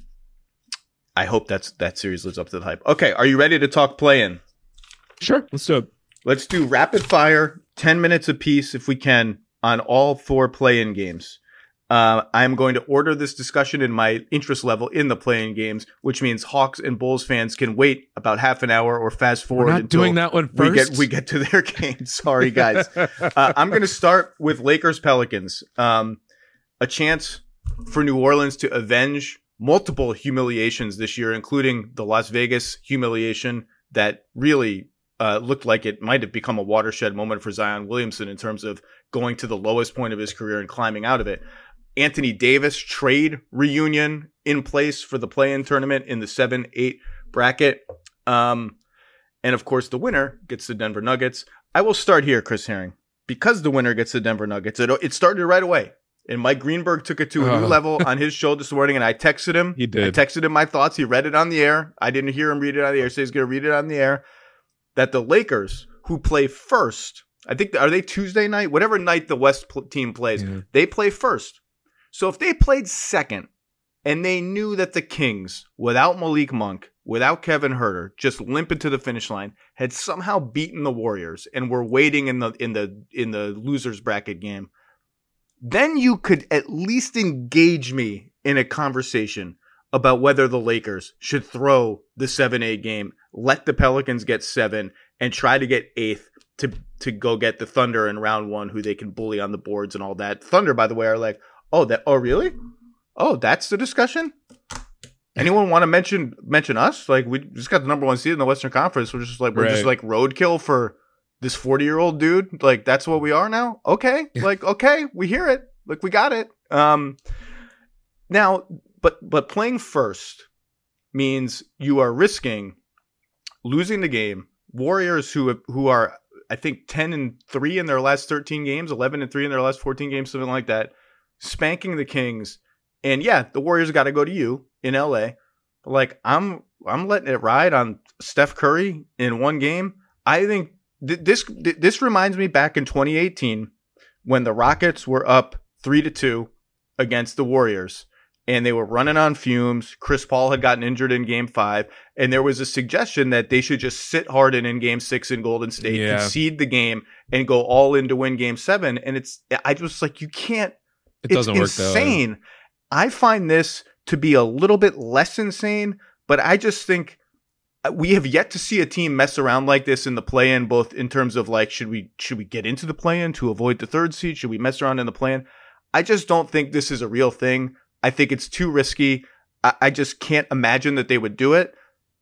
Speaker 2: I hope that's that series lives up to the hype. Okay, are you ready to talk play-in?
Speaker 3: Sure, let's do it.
Speaker 2: Let's do rapid fire, ten minutes apiece if we can, on all four play-in games. Uh, I'm going to order this discussion in my interest level in the play-in games, which means Hawks and Bulls fans can wait about half an hour or fast forward.
Speaker 3: We're not
Speaker 2: until
Speaker 3: doing that one first.
Speaker 2: We get, we get to their game. Sorry, guys. uh, I'm going to start with Lakers Pelicans. Um, a chance for New Orleans to avenge multiple humiliations this year, including the Las Vegas humiliation that really uh, looked like it might have become a watershed moment for Zion Williamson in terms of going to the lowest point of his career and climbing out of it. Anthony Davis trade reunion in place for the play-in tournament in the seven eight bracket. Um, and of course, the winner gets the Denver Nuggets. I will start here, Chris Herring. Because the winner gets the Denver Nuggets, it, it started right away. And Mike Greenberg took it to a new uh, level on his show this morning, and I texted him.
Speaker 3: He did.
Speaker 2: I texted him my thoughts. He read it on the air. I didn't hear him read it on the air, so he's going to read it on the air. That the Lakers, who play first, I think, are they Tuesday night? Whatever night the West pl- team plays, yeah. they play first. So if they played second, and they knew that the Kings, without Malik Monk, without Kevin Huerter, just limping to the finish line, had somehow beaten the Warriors and were waiting in the in the in the losers bracket game, then you could at least engage me in a conversation about whether the Lakers should throw the seven eight game, let the Pelicans get seven, and try to get eighth to to go get the Thunder in round one, who they can bully on the boards and all that. Thunder, by the way, are like, oh, that, oh, really? Oh, that's the discussion? Anyone want to mention mention us? Like, we just got the number one seed in the Western Conference. We're just like, we're right. just like roadkill for this forty-year-old dude. Like, that's what we are now? Okay. Like, okay, we hear it. Like, we got it. Um, now, but but playing first means you are risking losing the game. Warriors who who are, I think, ten and three in their last thirteen games, eleven and three in their last fourteen games, something like that, spanking the Kings. And yeah, the Warriors got to go to you in L A. But like, I'm I'm letting it ride on Steph Curry in one game. I think th- this th- this reminds me back in twenty eighteen when the Rockets were up three to two against the Warriors, and they were running on fumes. Chris Paul had gotten injured in game five, and there was a suggestion that they should just sit Harden in game six in Golden State, yeah. concede the game, and go all in to win game seven. And it's, I just like, you can't,
Speaker 3: it
Speaker 2: it's
Speaker 3: doesn't work
Speaker 2: insane.
Speaker 3: Though.
Speaker 2: I find this to be a little bit less insane, but I just think we have yet to see a team mess around like this in the play-in, both in terms of like, should we, should we get into the play-in to avoid the third seed? Should we mess around in the play-in? I just don't think this is a real thing. I think it's too risky. I, I just can't imagine that they would do it.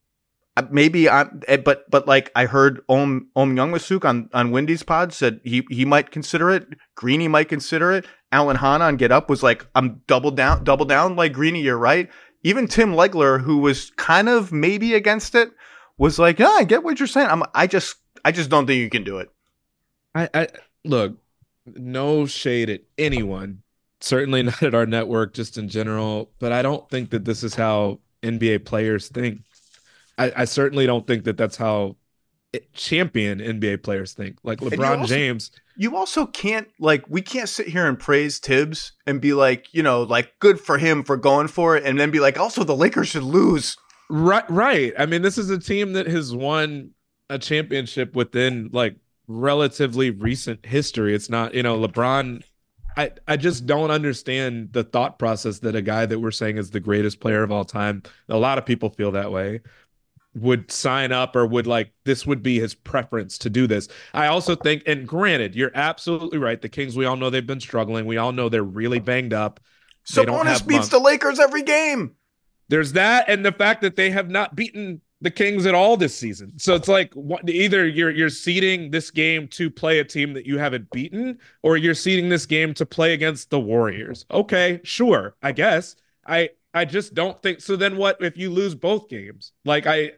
Speaker 2: Maybe I'm, but but like I heard Om Om Youngmisuk on on Wendy's pod said he he might consider it. Greeny might consider it. Alan Hahn on Get Up was like, I'm double down, double down. Like Greeny, you're right. Even Tim Legler, who was kind of maybe against it, was like, yeah, I get what you're saying. I'm I just I just don't think you can do it.
Speaker 3: I, I look, no shade at anyone. Certainly not at our network, just in general. But I don't think that this is how N B A players think. I, I certainly don't think that that's how it, champion N B A players think. Like LeBron
Speaker 2: you also,
Speaker 3: James.
Speaker 2: You also can't, like, we can't sit here and praise Tibbs and be like, you know, like, good for him for going for it. And then be like, also, the Lakers should lose.
Speaker 3: Right. Right. I mean, this is a team that has won a championship within, like, relatively recent history. It's not, you know, LeBron. I, I just don't understand the thought process that a guy that we're saying is the greatest player of all time. A lot of people feel that way. Would sign up or would like this would be his preference to do this. I also think, and granted, you're absolutely right. The Kings, we all know they've been struggling. We all know they're really banged up.
Speaker 2: Sabonis beats month. the Lakers every game.
Speaker 3: There's that, and the fact that they have not beaten the Kings at all this season. So it's like either you're you're seeding this game to play a team that you haven't beaten, or you're seeding this game to play against the Warriors. Okay, sure, I guess. I I just don't think so. Then what if you lose both games? Like I.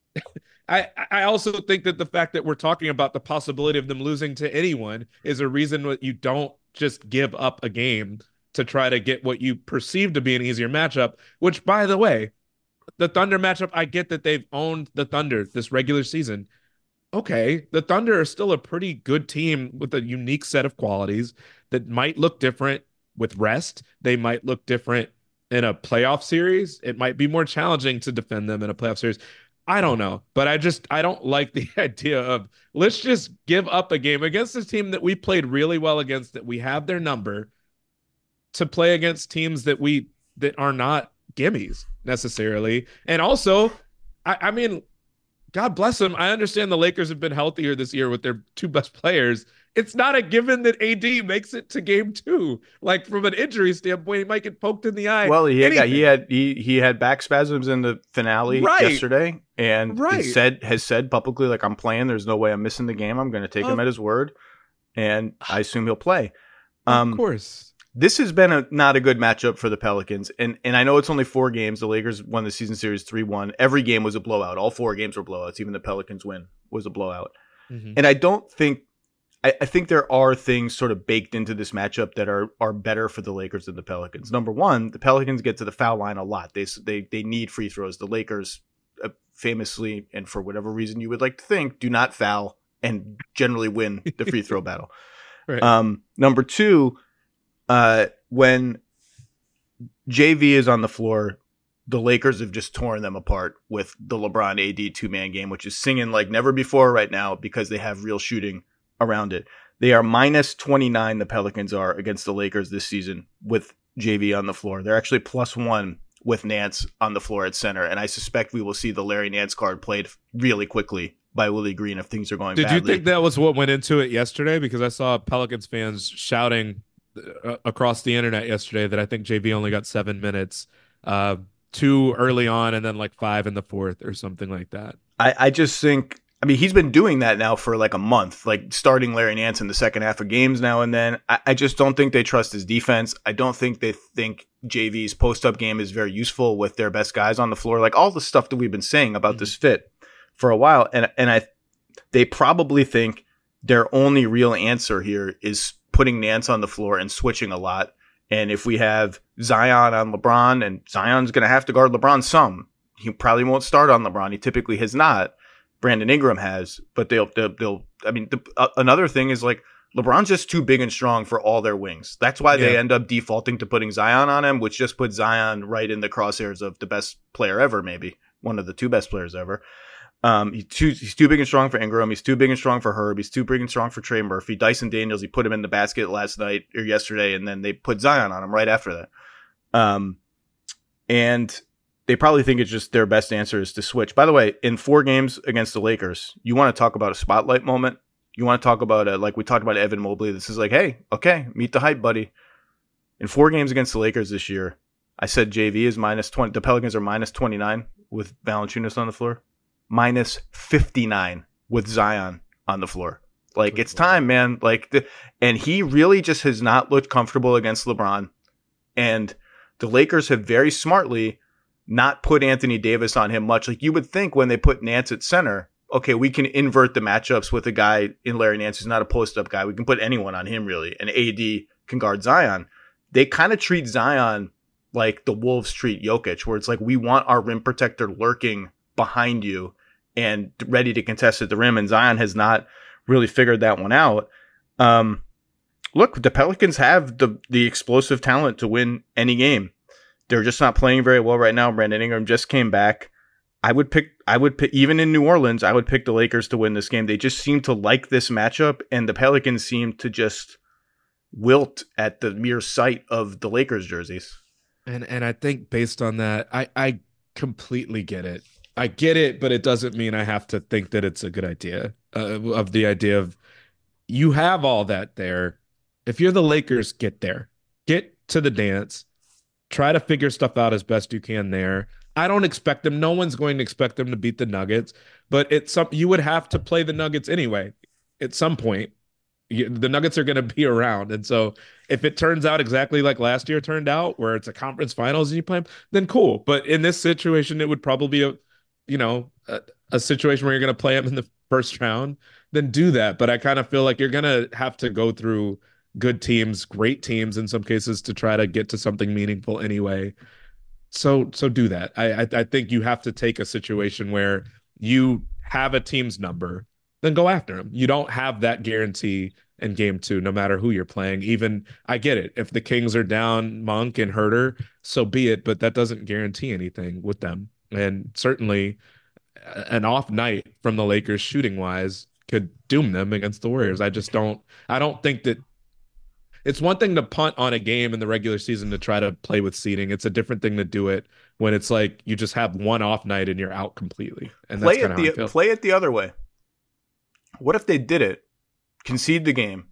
Speaker 3: I, I also think that the fact that we're talking about the possibility of them losing to anyone is a reason that you don't just give up a game to try to get what you perceive to be an easier matchup, which, by the way, the Thunder matchup, I get that they've owned the Thunder this regular season. Okay, the Thunder are still a pretty good team with a unique set of qualities that might look different with rest. They might look different in a playoff series. It might be more challenging to defend them in a playoff series. I don't know, but I just I don't like the idea of let's just give up a game against this team that we played really well against, that we have their number, to play against teams that we that are not gimmies necessarily. And also, I, I mean, God bless them. I understand the Lakers have been healthier this year with their two best players. It's not a given that A D makes it to game two. Like from an injury standpoint, he might get poked in the eye.
Speaker 2: Well, he had, he had he he had back spasms in the finale right. yesterday, and right. he said has said publicly, like, I'm playing. There's no way I'm missing the game. I'm going to take of, him at his word, and I assume he'll play. Um,
Speaker 3: of course.
Speaker 2: This has been a not a good matchup for the Pelicans, and and I know it's only four games. The Lakers won the season series three one. Every game was a blowout. All four games were blowouts. Even the Pelicans win was a blowout. Mm-hmm. And I don't think I, I think there are things sort of baked into this matchup that are are better for the Lakers than the Pelicans. Number one, the Pelicans get to the foul line a lot. They they they need free throws. The Lakers uh, famously, and for whatever reason you would like to think, do not foul and generally win the free throw battle. Right. Um, number two. Uh, when J V is on the floor, the Lakers have just torn them apart with the LeBron A D two-man game, which is singing like never before right now because they have real shooting around it. They are minus twenty-nine, the Pelicans are, against the Lakers this season with J V on the floor. They're actually plus one with Nance on the floor at center, and I suspect we will see the Larry Nance card played really quickly by Willie Green if things are going
Speaker 3: Did
Speaker 2: badly.
Speaker 3: Did you think that was what went into it yesterday? Because I saw Pelicans fans shouting across the internet yesterday that I think J V only got seven minutes, uh, two early on, and then like five in the fourth or something like that.
Speaker 2: I, I just think, I mean, he's been doing that now for like a month, like starting Larry Nance in the second half of games now and then. I, I just don't think they trust his defense. I don't think they think J V's post-up game is very useful with their best guys on the floor. Like all the stuff that we've been saying about mm-hmm. this fit for a while. And, and I, they probably think their only real answer here is putting Nance on the floor and switching a lot. And if we have Zion on LeBron, and Zion's going to have to guard LeBron some, he probably won't start on LeBron. He typically has not. Brandon Ingram has, but they'll, they'll, they'll I mean, the, uh, another thing is like LeBron's just too big and strong for all their wings. That's why yeah. they end up defaulting to putting Zion on him, which just puts Zion right in the crosshairs of the best player ever, maybe one of the two best players ever. Um, he's too, he's too big and strong for Ingram. He's too big and strong for Herb. He's too big and strong for Trey Murphy. Dyson Daniels, he put him in the basket last night or yesterday, and then they put Zion on him right after that. Um, and they probably think it's just their best answer is to switch. By the way, in four games against the Lakers, you want to talk about a spotlight moment? You want to talk about, a, like we talked about Evan Mobley. This is like, hey, okay, meet the hype, buddy. In four games against the Lakers this year, I said J V is minus twenty. The Pelicans are minus twenty-nine with Valanciunas on the floor. Minus fifty-nine with Zion on the floor. Like, it's time, man. Like, the, and he really just has not looked comfortable against LeBron. And the Lakers have very smartly not put Anthony Davis on him much. Like, you would think when they put Nance at center, okay, we can invert the matchups with a guy in Larry Nance who's not a post-up guy. We can put anyone on him, really. And A D can guard Zion. They kind of treat Zion like the Wolves treat Jokic, where it's like, we want our rim protector lurking behind you and ready to contest at the rim. And Zion has not really figured that one out. Um, look, the Pelicans have the the explosive talent to win any game. They're just not playing very well right now. Brandon Ingram just came back. I would pick, I would pick, even in New Orleans, I would pick the Lakers to win this game. They just seem to like this matchup, and the Pelicans seem to just wilt at the mere sight of the Lakers jerseys.
Speaker 3: And and I think based on that, I, I completely get it. I get it, but it doesn't mean I have to think that it's a good idea. Uh, of the idea of, you have all that there. If you're the Lakers, get there. Get to the dance. Try to figure stuff out as best you can there. I don't expect them. No one's going to expect them to beat the Nuggets, but it's some, you would have to play the Nuggets anyway. At some point, you, the Nuggets are going to be around. And so if it turns out exactly like last year turned out, where it's a conference finals and you play them, then cool. But in this situation, it would probably be a, you know, a, a situation where you're going to play them in the first round, then do that. But I kind of feel like you're going to have to go through good teams, great teams in some cases, to try to get to something meaningful anyway. So, so do that. I, I, I think you have to take a situation where you have a team's number, then go after them. You don't have that guarantee in game two, no matter who you're playing. Even, I get it. If the Kings are down Monk and Herter, so be it. But that doesn't guarantee anything with them. And certainly an off night from the Lakers shooting wise could doom them against the Warriors. I just don't, I don't think that it's one thing to punt on a game in the regular season to try to play with seeding. It's a different thing to do it when it's like you just have one off night and you're out completely. And
Speaker 2: play
Speaker 3: that's
Speaker 2: it the play it the other way. What if they did it? Concede the game.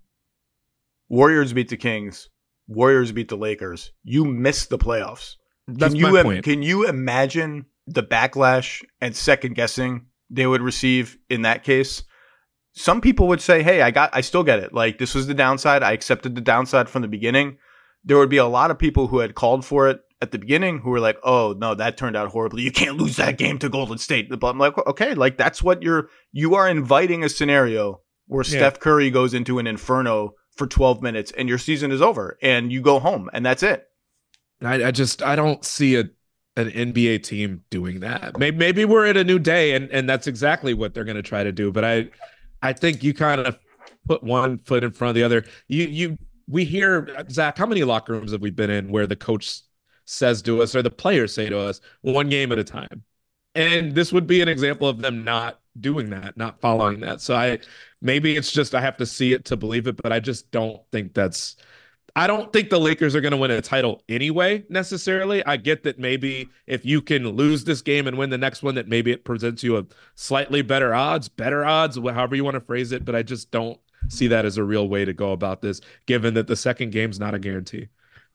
Speaker 2: Warriors beat the Kings. Warriors beat the Lakers. You miss the playoffs.
Speaker 3: That's
Speaker 2: can you
Speaker 3: my
Speaker 2: im-
Speaker 3: point.
Speaker 2: Can you imagine the backlash and second guessing they would receive in that case? Some people would say, hey, I got, I still get it. Like, this was the downside. I accepted the downside from the beginning. There would be a lot of people who had called for it at the beginning who were like, oh, no, that turned out horribly. You can't lose that game to Golden State. But I'm like, okay, like, that's what you're, you are inviting a scenario where
Speaker 3: Yeah.
Speaker 2: Steph Curry goes into an inferno for twelve minutes and your season is over and you go home and that's it.
Speaker 3: I, I just, I don't see a, an N B A team doing that. Maybe, maybe we're at a new day and, and that's exactly what they're going to try to do. But I, I think you kind of put one foot in front of the other. You, you, we hear, Zach, how many locker rooms have we been in where the coach says to us or the players say to us, one game at a time? And this would be an example of them not doing that, not following that. So I, maybe it's just, I have to see it to believe it, but I just don't think that's, I don't think the Lakers are going to win a title anyway, necessarily. I get that maybe if you can lose this game and win the next one, that maybe it presents you a slightly better odds, better odds, however you want to phrase it. But I just don't see that as a real way to go about this, given that the second game's not a guarantee.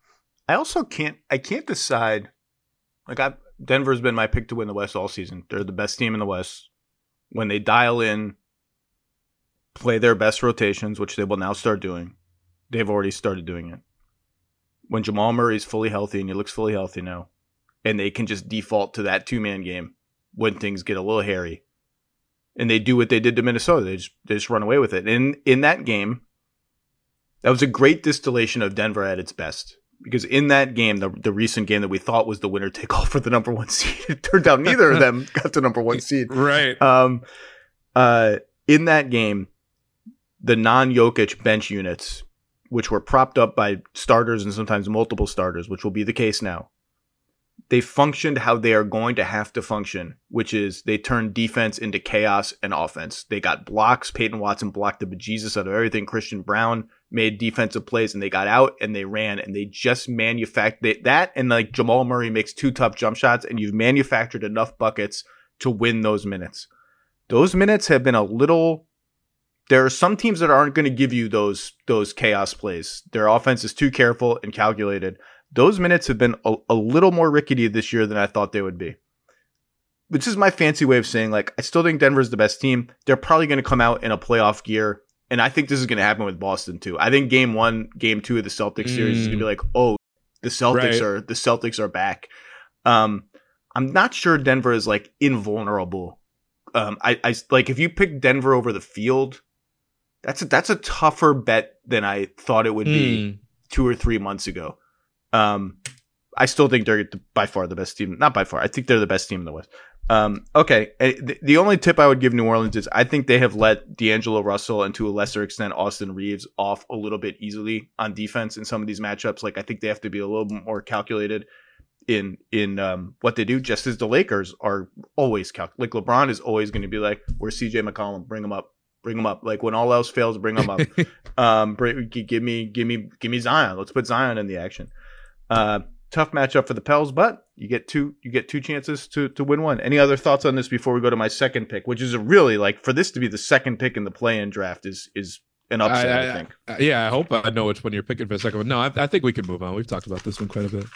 Speaker 2: I also can't, I can't decide. Like, I've, Denver's been my pick to win the West all season. They're the best team in the West. When they dial in, play their best rotations, which they will now start doing. They've already started doing it. When Jamal Murray's fully healthy, and he looks fully healthy now, and they can just default to that two-man game when things get a little hairy. And they do what they did to Minnesota. They just, they just run away with it. And in that game, that was a great distillation of Denver at its best. Because in that game, the, the recent game that we thought was the winner-take-all for the number one seed, it turned out neither of them got the number one seed.
Speaker 3: Right.
Speaker 2: Um, uh, in that game, the non-Jokic bench units, which were propped up by starters and sometimes multiple starters, which will be the case now, they functioned how they are going to have to function, which is they turned defense into chaos and offense. They got blocks. Peyton Watson blocked the bejesus out of everything. Christian Brown made defensive plays, and they got out and they ran, and they just manufactured that. And like Jamal Murray makes two tough jump shots, and you've manufactured enough buckets to win those minutes. Those minutes have been a little there are some teams that aren't going to give you those those chaos plays. Their offense is too careful and calculated. Those minutes have been a, a little more rickety this year than I thought they would be. Which is my fancy way of saying, like, I still think Denver's the best team. They're probably going to come out in a playoff gear. And I think this is going to happen with Boston too. I think game one, game two of the Celtics mm. series is going to be like, oh, the Celtics right. are the Celtics are back. Um, I'm not sure Denver is like invulnerable. Um, I, I like if you pick Denver over the field, that's a, that's a tougher bet than I thought it would mm. be two or three months ago. Um, I still think they're by far the best team. Not by far. I think they're the best team in the West. Um, okay. The, the only tip I would give New Orleans is I think they have let D'Angelo Russell and to a lesser extent Austin Reeves off a little bit easily on defense in some of these matchups. Like I think they have to be a little bit more calculated in in um, what they do, just as the Lakers are always calculated. Like LeBron is always going to be like, where's C J McCollum? Bring him up. Bring him up. Like when all else fails, bring him up. um, bring, give me, give me, give me Zion. Let's put Zion in the action. Uh, Tough matchup for the Pels, but you get two you get two chances to to win one. Any other thoughts on this before we go to my second pick, which is a really like for this to be the second pick in the play-in draft is is an upset, I, I, I think.
Speaker 3: I, yeah, I hope I know which one you're picking for the second one. No, I, I think we can move on. We've talked about this one quite a bit.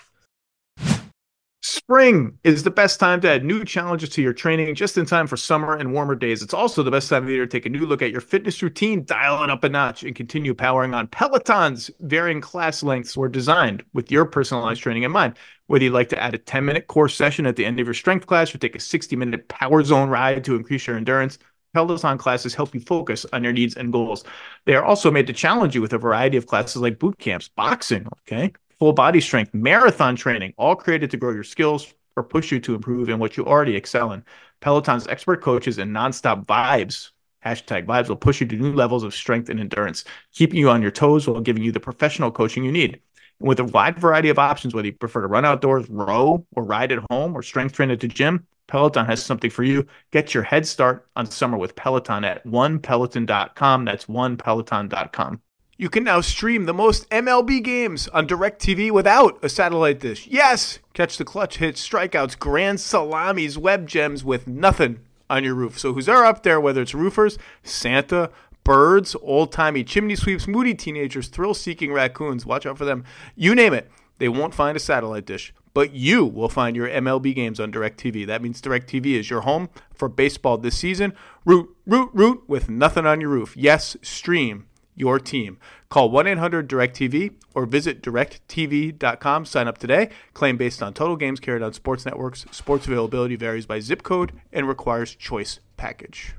Speaker 2: Spring is the best time to add new challenges to your training just in time for summer and warmer days. It's also the best time of year to take a new look at your fitness routine, dial it up a notch, and continue powering on. Peloton's varying class lengths were designed with your personalized training in mind. Whether you'd like to add a ten-minute core session at the end of your strength class or take a sixty-minute power zone ride to increase your endurance, Peloton classes help you focus on your needs and goals. They are also made to challenge you with a variety of classes like boot camps, boxing, okay, full body strength, marathon training, all created to grow your skills or push you to improve in what you already excel in. Peloton's expert coaches and nonstop vibes, hashtag vibes, will push you to new levels of strength and endurance, keeping you on your toes while giving you the professional coaching you need. And with a wide variety of options, whether you prefer to run outdoors, row, or ride at home, or strength train at the gym, Peloton has something for you. Get your head start on summer with Peloton at one peloton dot com. That's one peloton dot com. You can now stream the most M L B games on DirecTV without a satellite dish. Yes! Catch the clutch hits, strikeouts, grand salamis, web gems with nothing on your roof. So who's there up there, whether it's roofers, Santa, birds, old-timey chimney sweeps, moody teenagers, thrill-seeking raccoons, watch out for them. You name it, they won't find a satellite dish. But you will find your M L B games on DirecTV. That means DirecTV is your home for baseball this season. Root, root, root with nothing on your roof. Yes, stream your team. Call one eight hundred direct T V or visit direct T V dot com. Sign up today. Claim based on total games carried on sports networks. Sports availability varies by zip code and requires choice package.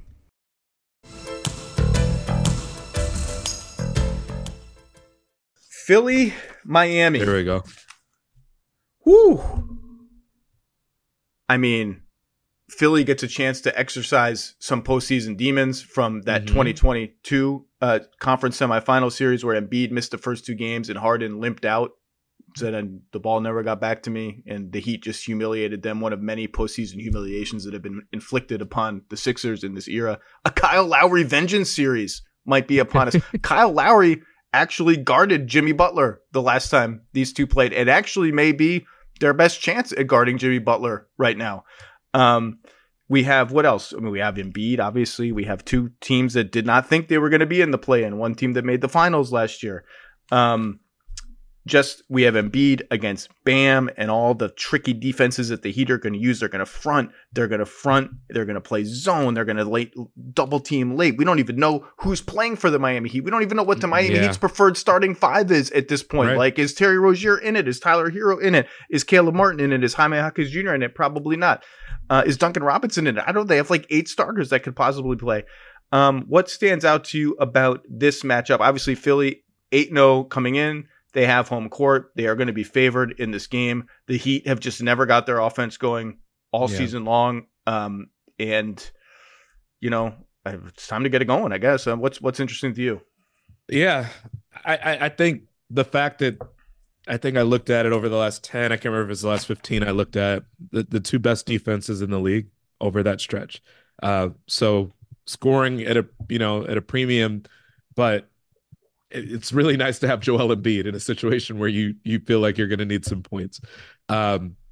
Speaker 2: Philly, Miami.
Speaker 3: Here we go.
Speaker 2: Woo! I mean, Philly gets a chance to exercise some postseason demons from that mm-hmm. twenty twenty-two uh, conference semifinal series where Embiid missed the first two games and Harden limped out. Said and the ball never got back to me, and the Heat just humiliated them. One of many postseason humiliations that have been inflicted upon the Sixers in this era. A Kyle Lowry vengeance series might be upon us. Kyle Lowry actually guarded Jimmy Butler the last time these two played. It actually may be their best chance at guarding Jimmy Butler right now. Um, we have what else? I mean, we have Embiid, obviously. We have two teams that did not think they were going to be in the play-in. One team that made the finals last year. Um, just we have Embiid against Bam and all the tricky defenses that the Heat are going to use. They're going to front. They're going to front. They're going to play zone. They're going to late double team late. We don't even know who's playing for the Miami Heat. We don't even know what the Miami yeah. Heat's preferred starting five is at this point. Right. Like, is Terry Rozier in it? Is Tyler Hero in it? Is Caleb Martin in it? Is Jaime Jaquez Junior in it? Probably not. Uh, is Duncan Robinson in it? I don't know. They have like eight starters that could possibly play. Um, what stands out to you about this matchup? Obviously, Philly eight and oh coming in. They have home court. They are going to be favored in this game. The Heat have just never got their offense going all yeah. season long. Um, and, you know, it's time to get it going, I guess. Um, what's what's interesting to you?
Speaker 3: Yeah, I, I, I think the fact that I think I looked at it over the last ten, I can't remember if it's the last fifteen, I looked at the, the two best defenses in the league over that stretch. Uh, so scoring at a, you know, at a premium, but it's really nice to have Joel Embiid in a situation where you you feel like you're going to need some points. Um,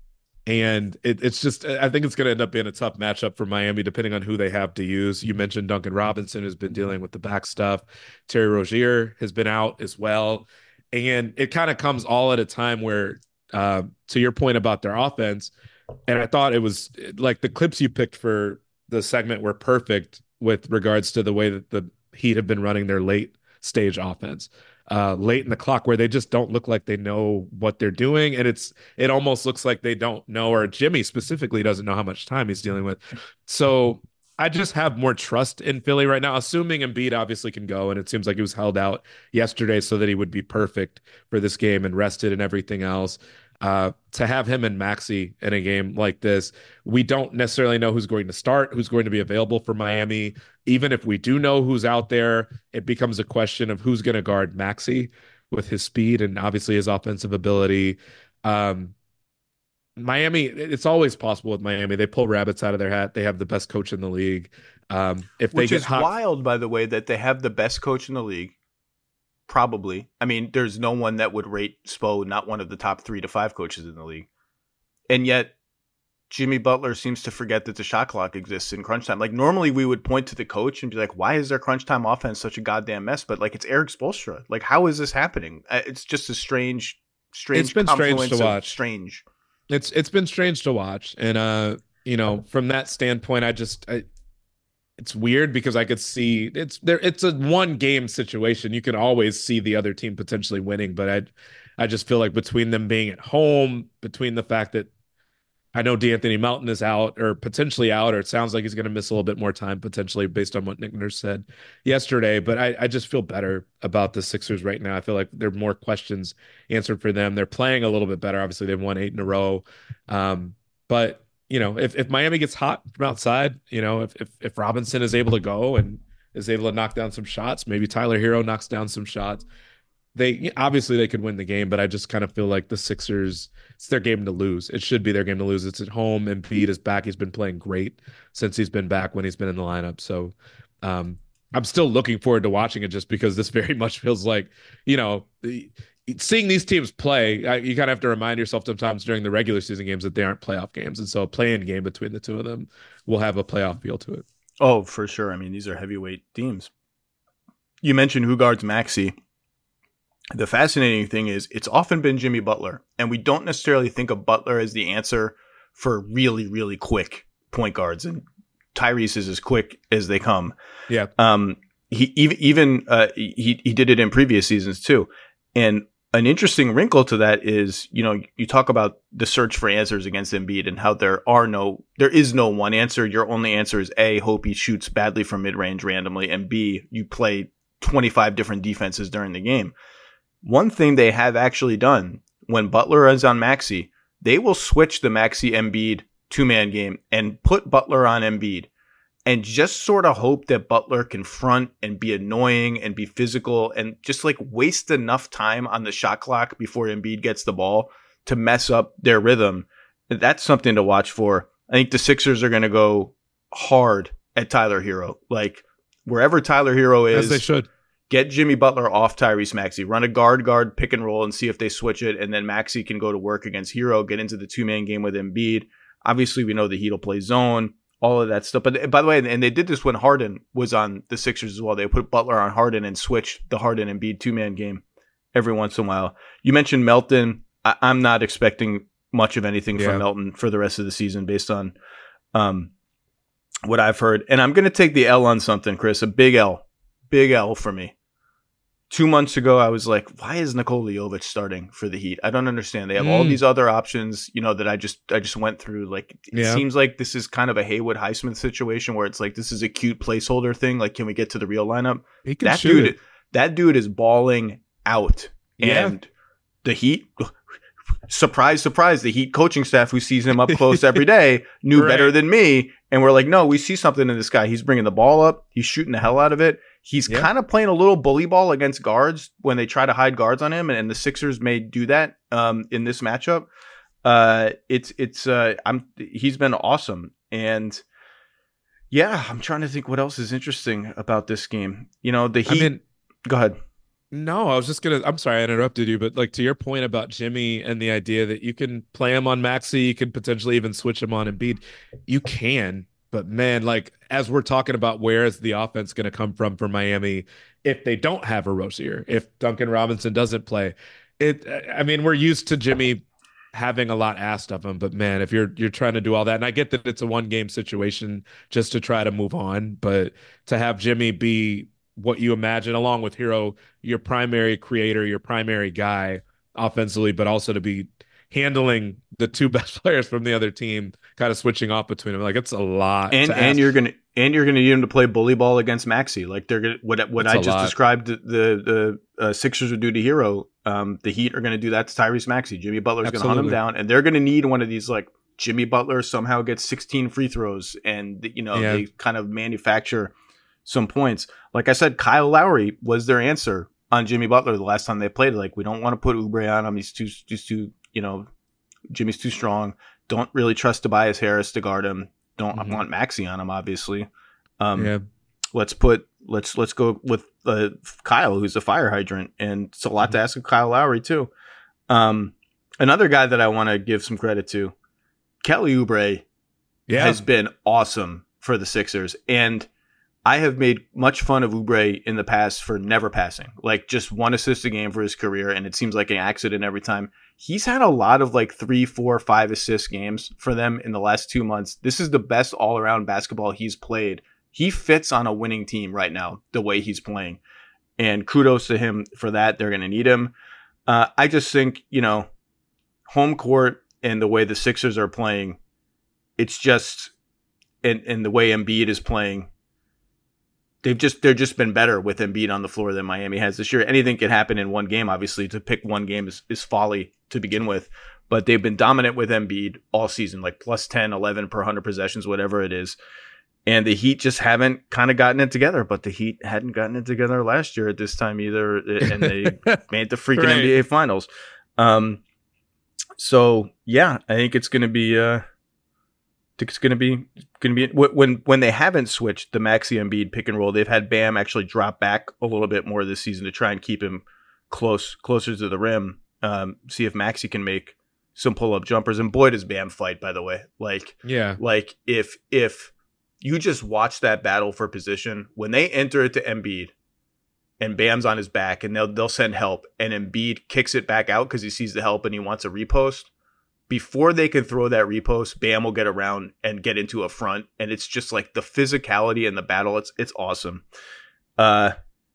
Speaker 3: And it, it's just, I think it's going to end up being a tough matchup for Miami, depending on who they have to use. You mentioned Duncan Robinson has been dealing with the back stuff. Terry Rozier has been out as well. And it kind of comes all at a time where, uh, to your point about their offense, and I thought it was like the clips you picked for the segment were perfect with regards to the way that the Heat have been running their late stage offense. Uh, late in the clock where they just don't look like they know what they're doing. And it's, it almost looks like they don't know, or Jimmy specifically doesn't know how much time he's dealing with. So I just have more trust in Philly right now, assuming Embiid obviously can go. And it seems like he was held out yesterday so that he would be perfect for this game and rested and everything else. Uh, to have him and Maxey in a game like this, we don't necessarily know who's going to start, who's going to be available for Miami. Even if we do know who's out there, it becomes a question of who's going to guard Maxey with his speed and obviously his offensive ability. Um, Miami, it's always possible with Miami. They pull rabbits out of their hat. They have the best coach in the league. Um, if they
Speaker 2: Which
Speaker 3: get
Speaker 2: is
Speaker 3: hot,
Speaker 2: wild, by the way, that they have the best coach in the league. Probably. I mean, there's no one that would rate Spo not one of the top three to five coaches in the league. And yet, Jimmy Butler seems to forget that the shot clock exists in crunch time. Like, normally we would point to the coach and be like, why is their crunch time offense such a goddamn mess? But, like, it's Eric Spoelstra. Like, how is this happening? Uh, It's just a strange, strange
Speaker 3: It's been strange
Speaker 2: confluence
Speaker 3: to
Speaker 2: of
Speaker 3: watch.
Speaker 2: strange.
Speaker 3: It's it's been strange to watch, and uh, you know, from that standpoint, I just I, it's weird because I could see it's there. It's a one game situation. You can always see the other team potentially winning, but I I just feel like between them being at home, between the fact that I know DeAnthony Melton is out or potentially out, or it sounds like he's going to miss a little bit more time potentially based on what Nick Nurse said yesterday. But I, I just feel better about the Sixers right now. I feel like there are more questions answered for them. They're playing a little bit better. Obviously, they've won eight in a row. Um, but you know, if, if Miami gets hot from outside, you know, if, if if Robinson is able to go and is able to knock down some shots, maybe Tyler Hero knocks down some shots. They obviously they could win the game, but I just kind of feel like the Sixers, it's their game to lose. It should be their game to lose. It's at home. Embiid is back. He's been playing great since he's been back when he's been in the lineup. So um, I'm still looking forward to watching it just because this very much feels like, you know, the, seeing these teams play, I, you kind of have to remind yourself sometimes during the regular season games that they aren't playoff games. And so a play-in game between the two of them will have a playoff feel to it.
Speaker 2: Oh, for sure. I mean, these are heavyweight teams. You mentioned who guards Maxey. The fascinating thing is it's often been Jimmy Butler, and we don't necessarily think of Butler as the answer for really, really quick point guards, and Tyrese is as quick as they come.
Speaker 3: Yeah.
Speaker 2: Um, he even, even uh, he, he did it in previous seasons too. And an interesting wrinkle to that is, you know, you talk about the search for answers against Embiid and how there are no, there is no one answer. Your only answer is A, hope he shoots badly from mid-range randomly, and B, you play twenty-five different defenses during the game. One thing they have actually done when Butler is on Maxey, they will switch the Maxey Embiid two-man game and put Butler on Embiid and just sort of hope that Butler can front and be annoying and be physical and just like waste enough time on the shot clock before Embiid gets the ball to mess up their rhythm. That's something to watch for. I think the Sixers are going to go hard at Tyler Hero. Like wherever Tyler Hero is.
Speaker 3: As they should.
Speaker 2: Get Jimmy Butler off Tyrese Maxey. Run a guard-guard pick and roll and see if they switch it, and then Maxey can go to work against Hero, get into the two-man game with Embiid. Obviously, we know the Heat will play zone, all of that stuff. But by the way, and they did this when Harden was on the Sixers as well. They put Butler on Harden and switched the Harden Embiid two-man game every once in a while. You mentioned Melton. I- I'm not expecting much of anything
Speaker 3: yeah.
Speaker 2: from Melton for the rest of the season based on um, what I've heard. And I'm going to take the L on something, Chris, a big L. Big L for me. Two months ago, I was like, why is Nikola Jovic starting for the Heat? I don't understand. They have mm. all these other options, you know, that I just I just went through. Like, it
Speaker 3: yeah.
Speaker 2: seems like this is kind of a Haywood Highsmith situation where it's like, this is a cute placeholder thing. Like, can we get to the real lineup?
Speaker 3: He can
Speaker 2: that
Speaker 3: shoot
Speaker 2: dude,
Speaker 3: it.
Speaker 2: that dude is balling out.
Speaker 3: Yeah.
Speaker 2: And the Heat, surprise, surprise, the Heat coaching staff who sees him up close every day knew
Speaker 3: right.
Speaker 2: better than me. And we're like, no, we see something in this guy. He's bringing the ball up. He's shooting the hell out of it. He's
Speaker 3: yeah.
Speaker 2: kind of playing a little bully ball against guards when they try to hide guards on him, and, and the Sixers may do that um, in this matchup. Uh, it's it's uh, I'm he's been awesome, and yeah, I'm trying to think what else is interesting about this game. You know, the Heat.
Speaker 3: I mean,
Speaker 2: go ahead.
Speaker 3: No, I was just gonna. I'm sorry I interrupted you, but like to your point about Jimmy and the idea that you can play him on Maxey, you can potentially even switch him on Embiid. You can, but man, like as we're talking about, where is the offense going to come from for Miami if they don't have a Rozier, if Duncan Robinson doesn't play? It. I mean, we're used to Jimmy having a lot asked of him, but man, if you're you're trying to do all that, and I get that it's a one game situation just to try to move on, but to have Jimmy be what you imagine, along with Hero, your primary creator, your primary guy offensively, but also to be handling the two best players from the other team, kind of switching off between them. Like it's a lot.
Speaker 2: And
Speaker 3: to
Speaker 2: and
Speaker 3: ask.
Speaker 2: you're gonna and you're gonna need him to play bully ball against Maxey. Like they're gonna what what
Speaker 3: It's
Speaker 2: I
Speaker 3: a
Speaker 2: just
Speaker 3: lot.
Speaker 2: described the the uh, Sixers would do to Hero. Um, the Heat are gonna do that to Tyrese Maxey. Jimmy Butler's gonna hunt him
Speaker 3: Absolutely.
Speaker 2: down, and they're gonna need one of these like Jimmy Butler somehow gets sixteen free throws, and you know
Speaker 3: Yeah.
Speaker 2: they kind of manufacture some points. Like I said, Kyle Lowry was their answer on Jimmy Butler the last time they played. Like we don't want to put Oubre on him. He's too he's too you know Jimmy's too strong. Don't really trust Tobias Harris to guard him. Don't
Speaker 3: Mhm.
Speaker 2: want Maxey on him, obviously. Um,
Speaker 3: Yeah.
Speaker 2: Let's put let's let's go with uh, Kyle, who's a fire hydrant, and it's a lot to ask of Kyle Lowry too. Um, another guy that I want to give some credit to, Kelly Oubre,
Speaker 3: Yeah.
Speaker 2: has been awesome for the Sixers, and I have made much fun of Oubre in the past for never passing, like just one assist a game for his career, and it seems like an accident every time. He's had a lot of like three, four, five assist games for them in the last two months. This is the best all-around basketball he's played. He fits on a winning team right now, the way he's playing, and kudos to him for that. They're going to need him. Uh, I just think, you know, home court and the way the Sixers are playing, it's just, and, and the way Embiid is playing, they've just they're just been better with Embiid on the floor than Miami has this year. Anything can happen in one game. Obviously, to pick one game is, is folly to begin with, but they've been dominant with Embiid all season, like plus ten, eleven per one hundred possessions, whatever it is. And the Heat just haven't kind of gotten it together, but the Heat hadn't gotten it together last year at this time either, and they made the freaking
Speaker 3: Right.
Speaker 2: N B A Finals. Um, so yeah, I think it's going to be. Uh, I think it's going to be going to be when when they haven't switched the Maxey Embiid pick and roll. They've had Bam actually drop back a little bit more this season to try and keep him close closer to the rim. Um, see if Maxey can make some pull up jumpers. And boy, does Bam fight! By the way, like
Speaker 3: Yeah.
Speaker 2: like if if you just watch that battle for position when they enter it to Embiid and Bam's on his back and they'll they'll send help and Embiid kicks it back out because he sees the help and he wants a repost. Before they can throw that repost, Bam will get around and get into a front, and it's just like the physicality and the battle. It's it's awesome. Uh,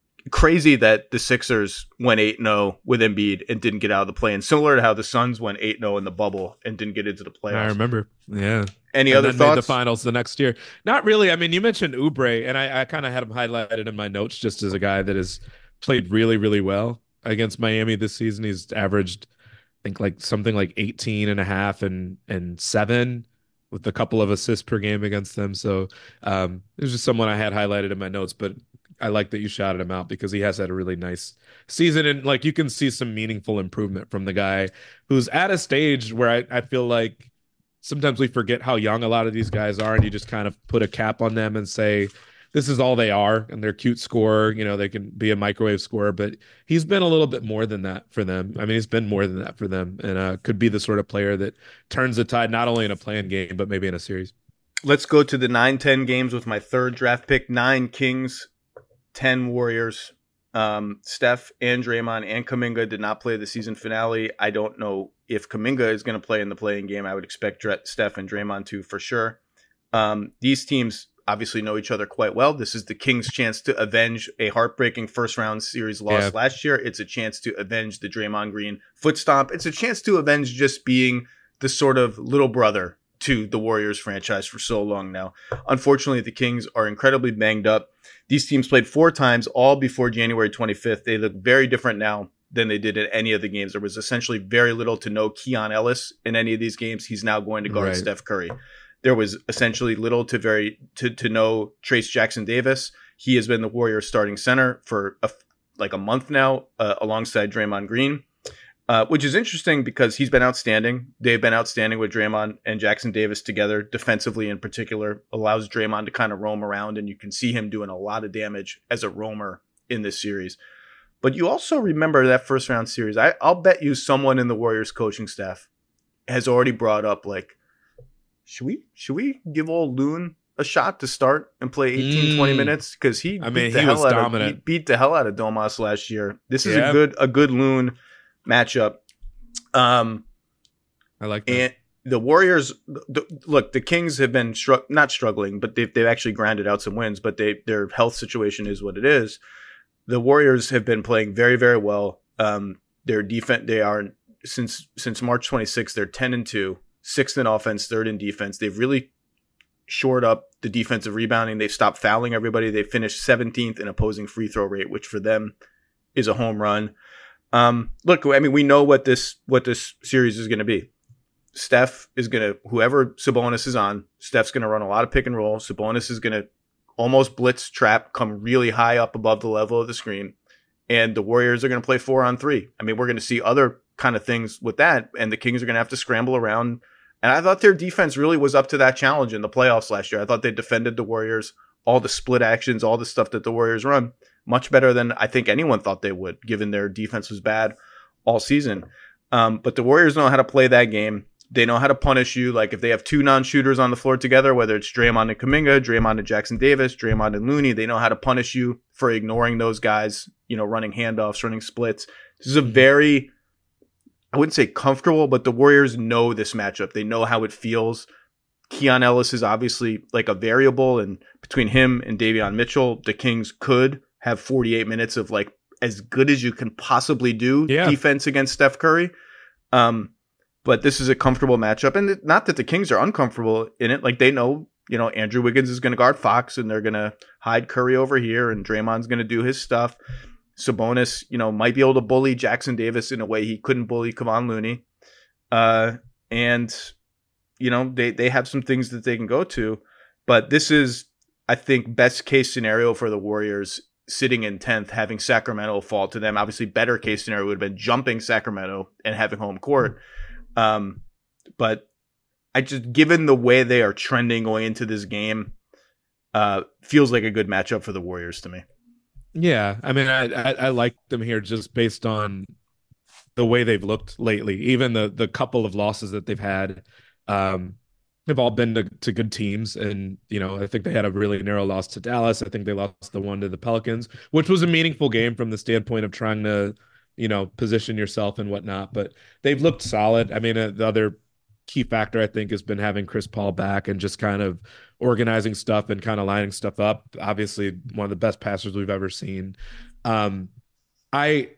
Speaker 2: crazy that the Sixers went eight and oh with Embiid and didn't get out of the play, and similar to how the Suns went eight and oh in the bubble and didn't get into the playoffs.
Speaker 3: I remember. Yeah.
Speaker 2: Any
Speaker 3: And
Speaker 2: other
Speaker 3: then made the
Speaker 2: thoughts?
Speaker 3: finals the next year. Not really. I mean, you mentioned Oubre, and I, I kind of had him highlighted in my notes just as a guy that has played really, really well against Miami this season. He's averaged, I think, like something like eighteen and a half and and seven with a couple of assists per game against them. So um, it was just someone I had highlighted in my notes, but I like that you shouted him out because he has had a really nice season. And like you can see some meaningful improvement from the guy who's at a stage where I, I feel like sometimes we forget how young a lot of these guys are, and you just kind of put a cap on them and say, this is all they are, and they're cute scorer. You know, they can be a microwave scorer, but he's been a little bit more than that for them. I mean, he's been more than that for them, and uh, could be the sort of player that turns the tide not only in a playing game, but maybe in a series.
Speaker 2: Let's go to the nine ten games with my third draft pick. Nine Kings, ten Warriors. Um, Steph and Draymond and Kuminga did not play the season finale. I don't know if Kuminga is going to play in the playing game. I would expect Dre- Steph and Draymond to for sure. Um, these teams obviously know each other quite well. This is the Kings' chance to avenge a heartbreaking first round series loss
Speaker 3: Yeah.
Speaker 2: last year. It's a chance to avenge the Draymond Green foot stomp. It's a chance to avenge just being the sort of little brother to the Warriors franchise for so long now. Unfortunately, the Kings are incredibly banged up. These teams played four times, all before January twenty-fifth. They look very different now than they did in any of the games. There was essentially very little to no Keon Ellis in any of these games. He's now going to guard
Speaker 3: Right.
Speaker 2: Steph Curry. There was essentially little to very to, to no Trace Jackson Davis. He has been the Warriors starting center for a, like a month now, uh, alongside Draymond Green. Uh, which is interesting because he's been outstanding. They've been outstanding with Draymond and Jackson Davis together, defensively in particular, allows Draymond to kind of roam around, and you can see him doing a lot of damage as a roamer in this series. But you also remember that first round series. I, I'll bet you someone in the Warriors coaching staff has already brought up, like, should we should we give old Loon a shot to start and play eighteen, mm. twenty minutes? Because he,
Speaker 3: I mean,
Speaker 2: beat the
Speaker 3: he
Speaker 2: hell
Speaker 3: was
Speaker 2: out
Speaker 3: dominant.
Speaker 2: Of, he beat the hell out of Domas last year. This is
Speaker 3: yeah.
Speaker 2: a good a good Loon matchup. Um,
Speaker 3: I like that.
Speaker 2: And the Warriors, the, look, the Kings have been stru- not struggling, but they've, they've actually grinded out some wins, but they their health situation is what it is. The Warriors have been playing very, very well. Um, their defense, they are, since since March twenty-sixth, they're ten and two, sixth in offense, third in defense. They've really shored up the defensive rebounding. They've stopped fouling everybody. They finished seventeenth in opposing free throw rate, which for them is a home run. Um, look, I mean, we know what this what this series is going to be. Steph is going to, whoever Sabonis is on, Steph's going to run a lot of pick and roll. Sabonis is going to almost blitz trap, come really high up above the level of the screen. And the Warriors are going to play four on three. I mean, we're going to see other kind of things with that. And the Kings are going to have to scramble around. And I thought their defense really was up to that challenge in the playoffs last year. I thought they defended the Warriors, all the split actions, all the stuff that the Warriors run, much better than I think anyone thought they would, given their defense was bad all season. Um, but the Warriors know how to play that game. They know how to punish you. Like if they have two non-shooters on the floor together, whether it's Draymond and Kuminga, Draymond and Jackson Davis, Draymond and Looney, they know how to punish you for ignoring those guys, you know, running handoffs, running splits. This is a very, I wouldn't say comfortable, but the Warriors know this matchup. They know how it feels. Keon Ellis is obviously like a variable, and between him and Davion Mitchell, the Kings could have forty-eight minutes of like as good as you can possibly do
Speaker 3: yeah.
Speaker 2: defense against Steph Curry. Um, But this is a comfortable matchup. And not that the Kings are uncomfortable in it. Like they know, you know, Andrew Wiggins is going to guard Fox and they're going to hide Curry over here and Draymond's going to do his stuff. Sabonis, you know, might be able to bully Jackson Davis in a way he couldn't bully Kevon Looney. Uh, and, you know, they, they have some things that they can go to. But this is, I think, best case scenario for the Warriors sitting in tenth, having Sacramento fall to them. Obviously, better case scenario would have been jumping Sacramento and having home court. Mm-hmm. Um, but I just, given the way they are trending going into this game, uh, feels like a good matchup for the Warriors to me.
Speaker 3: Yeah. I mean, I, I, I like them here just based on the way they've looked lately. Even the, the couple of losses that they've had, um, they've all been to, to good teams. And, you know, I think they had a really narrow loss to Dallas. I think they lost the one to the Pelicans, which was a meaningful game from the standpoint of trying to, you know, position yourself and whatnot, but they've looked solid. I mean, uh, the other key factor I think has been having Chris Paul back and just kind of organizing stuff and kind of lining stuff up. Obviously one of the best passers we've ever seen. Um, I,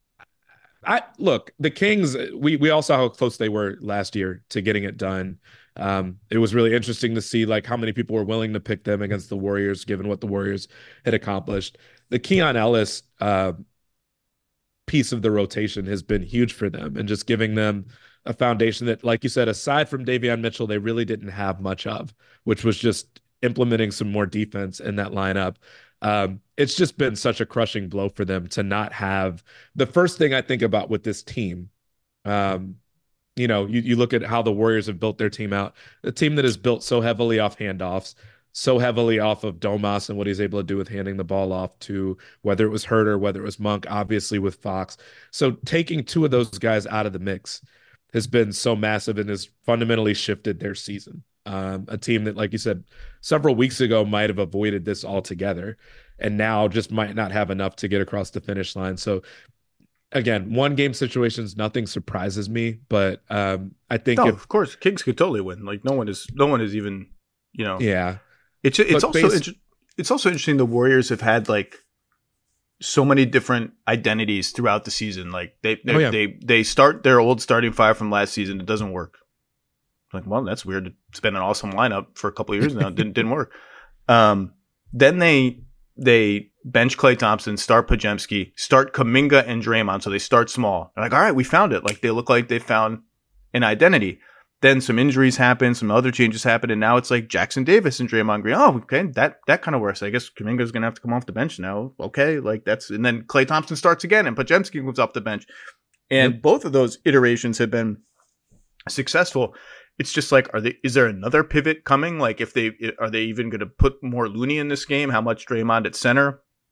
Speaker 3: I look, the Kings, we, we all saw how close they were last year to getting it done. Um, it was really interesting to see like how many people were willing to pick them against the Warriors, given what the Warriors had accomplished. The Keon Ellis, uh, piece of the rotation has been huge for them and just giving them a foundation that, like you said, aside from Davion Mitchell, they really didn't have much of, which was just implementing some more defense in that lineup. Um, it's just been such a crushing blow for them to not have the first thing I think about with this team. Um, you know, you, you look at how the Warriors have built their team out, a team that is built so heavily off handoffs, so heavily off of Domas and what he's able to do with handing the ball off to whether it was Herter, whether it was Monk, obviously with Fox. So taking two of those guys out of the mix has been so massive and has fundamentally shifted their season. Um, a team that, like you said, several weeks ago might have avoided this altogether and now just might not have enough to get across the finish line. So again, one game situations, nothing surprises me, but um, I think
Speaker 2: no,
Speaker 3: if,
Speaker 2: of course, Kings could totally win. Like no one is, no one is even, you know,
Speaker 3: yeah.
Speaker 2: It's it's
Speaker 3: but
Speaker 2: also
Speaker 3: based-
Speaker 2: it's also interesting. The Warriors have had like so many different identities throughout the season. Like they they,
Speaker 3: Oh, yeah.
Speaker 2: they they start their old starting five from last season. It doesn't work. Like, well, that's weird. It's been an awesome lineup for a couple of years now. It didn't didn't work. Um, then they they bench Klay Thompson, start Podziemski, start Kuminga and Draymond. So they start small. They're like, all right, we found it. Like they look like they found an identity. Then some injuries happen, some other changes happen, and now it's like Jackson Davis and Draymond Green. Oh, okay, that that kind of works. I guess Kuminga's going to have to come off the bench now. Okay, like that's, and then Klay Thompson starts again, and Podziemski moves off the bench, and
Speaker 3: Yep.
Speaker 2: both of those iterations have been successful. It's just like, are they? Is there another pivot coming? Like, if they are they even going to put more Looney in this game? How much Draymond at center?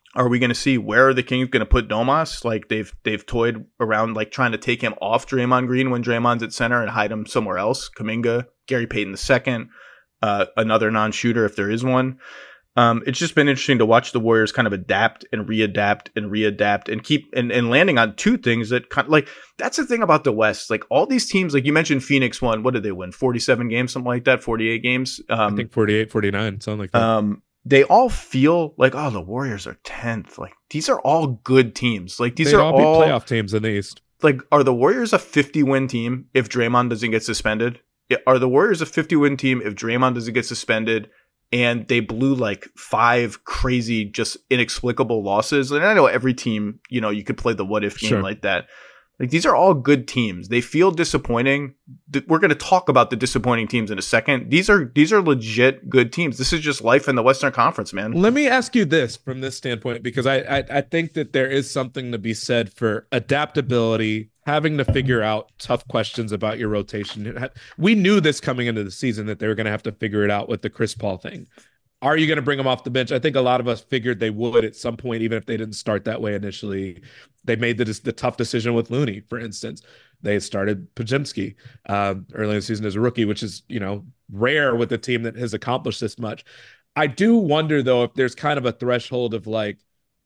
Speaker 2: Are we going to see where are the Kings going to put Domas? Like they've they've toyed around like trying to take him off Draymond Green when Draymond's at center and hide him somewhere else. Kuminga, Gary Payton the second, uh, another non-shooter if there is one. Um, it's just been interesting to watch the Warriors kind of adapt and readapt and readapt and keep and, and landing on two things that kind of like that's the thing about the West. Like all these teams, like you mentioned, Phoenix won. What did they win? forty-seven games, something like that. forty-eight games. Um,
Speaker 3: I think forty-eight, forty-nine, something like that.
Speaker 2: Um, they all feel like, oh, the Warriors are tenth. Like these are all good teams. Like these
Speaker 3: They'd
Speaker 2: are
Speaker 3: all,
Speaker 2: all
Speaker 3: be playoff teams in the East.
Speaker 2: Like, are the Warriors a fifty win team if Draymond doesn't get suspended? Are the Warriors a fifty win team if Draymond doesn't get suspended? And they blew like five crazy, just inexplicable losses. And I know every team, you know, you could play the what if game
Speaker 3: Sure.
Speaker 2: like that. Like these are all good teams. They feel disappointing. We're going to talk about the disappointing teams in a second. These are these are legit good teams. This is just life in the Western Conference, man.
Speaker 3: Let me ask you this from this standpoint, because I, I I think that there is something to be said for adaptability, having to figure out tough questions about your rotation. We knew this coming into the season that they were going to have to figure it out with the Chris Paul thing. Are you going to bring him off the bench? I think a lot of us figured they would at some point, even if they didn't start that way initially. They made the the tough decision with Looney, for instance. They started Podziemski um, early in the season as a rookie, which is, you know, rare with a team that has accomplished this much. I do wonder, though, if there's kind of a threshold of like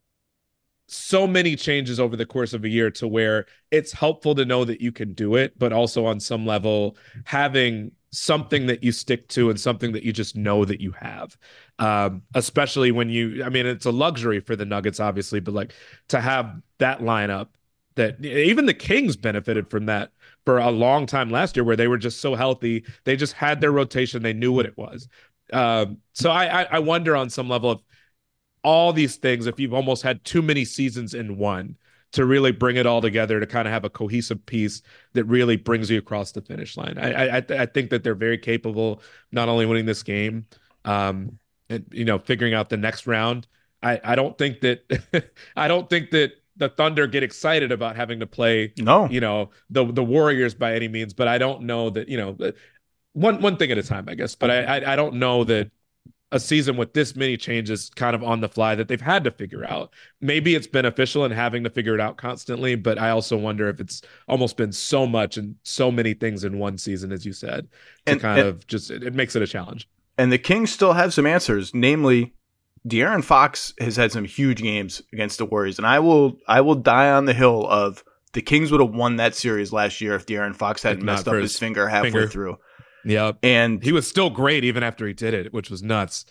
Speaker 3: so many changes over the course of a year to where it's helpful to know that you can do it, but also on some level having something that you stick to and something that you just know that you have. Um, especially when you, I mean, it's a luxury for the Nuggets, obviously, but like to have that lineup that even the Kings benefited from that for a long time last year, where they were just so healthy. They just had their rotation. They knew what it was. Um, so I, I, I wonder on some level of all these things, if you've almost had too many seasons in one to really bring it all together to kind of have a cohesive piece that really brings you across the finish line. I I, I think that they're very capable, not only winning this game, um, and, you know, figuring out the next round. I, I don't think that I don't think that the Thunder get excited about having to play,
Speaker 2: No.
Speaker 3: you know, the the Warriors by any means, but I don't know that, you know, one one thing at a time, I guess. But I I, I don't know that a season with this many changes kind of on the fly that they've had to figure out. Maybe it's beneficial in having to figure it out constantly, but I also wonder if it's almost been so much and so many things in one season, as you said, to
Speaker 2: And-
Speaker 3: kind
Speaker 2: and-
Speaker 3: of just, it, it makes it a challenge.
Speaker 2: And the Kings still have some answers, namely De'Aaron Fox has had some huge games against the Warriors. And I will I will die on the hill of the Kings would have won that series last year if De'Aaron Fox hadn't
Speaker 3: If not
Speaker 2: messed up
Speaker 3: for
Speaker 2: his
Speaker 3: his
Speaker 2: finger halfway
Speaker 3: finger.
Speaker 2: through.
Speaker 3: Yeah.
Speaker 2: And
Speaker 3: He was still great even after he did it, which was nuts.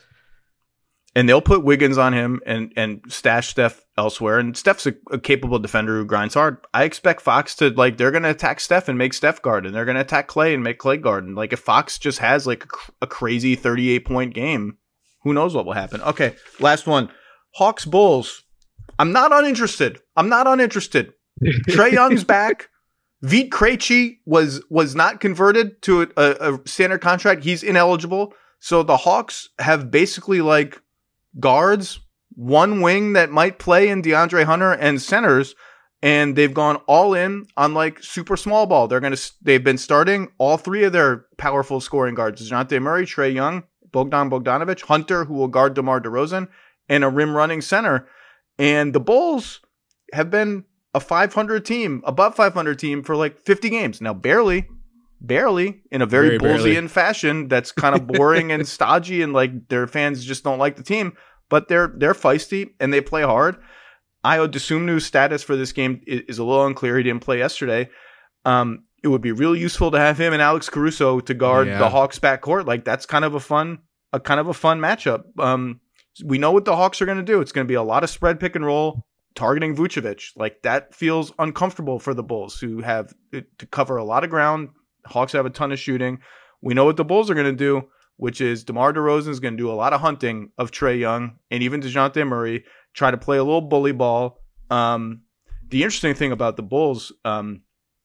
Speaker 2: and they'll put Wiggins on him and and stash Steph elsewhere. And Steph's a, a capable defender who grinds hard. I expect Fox to, like, they're going to attack Steph and make Steph guard, and they're going to attack Clay and make Clay guard. And like if Fox just has like a, cr- a crazy thirty-eight point game, who knows what will happen. Okay, last one. Hawks Bulls. I'm not uninterested. I'm not uninterested. Trae Young's back. Vit Krejci was was not converted to a, a, a standard contract. He's ineligible. So the Hawks have basically like guards, one wing that might play in DeAndre Hunter, and centers, and they've gone all in on like super small ball. They're gonna they've been starting all three of their powerful scoring guards: DeJounte Murray, Trae Young, Bogdan Bogdanovic, Hunter, who will guard DeMar DeRozan, and a rim running center. And the Bulls have been a five hundred team, above five hundred team for like fifty games. Now, barely, barely in a very,
Speaker 3: Very barely.
Speaker 2: Bullsian fashion that's kind of boring and stodgy, and like their fans just don't like the team, but they're they're feisty and they play hard. Ayo Dosunmu's status for this game is, is a little unclear. He didn't play yesterday. Um, it would be really useful to have him and Alex Caruso to guard
Speaker 3: Yeah.
Speaker 2: the Hawks backcourt. Like that's kind of a fun, a kind of a fun matchup. Um, we know what the Hawks are going to do. It's going to be a lot of spread pick and roll, targeting Vucevic. Like that feels uncomfortable for the Bulls, who have to cover a lot of ground. Hawks have a ton of shooting. We know what the Bulls are going to do, which is DeMar DeRozan is going to do a lot of hunting of Trae Young and even DeJounte Murray, try to play a little bully ball. Um, the interesting thing about the Bulls um,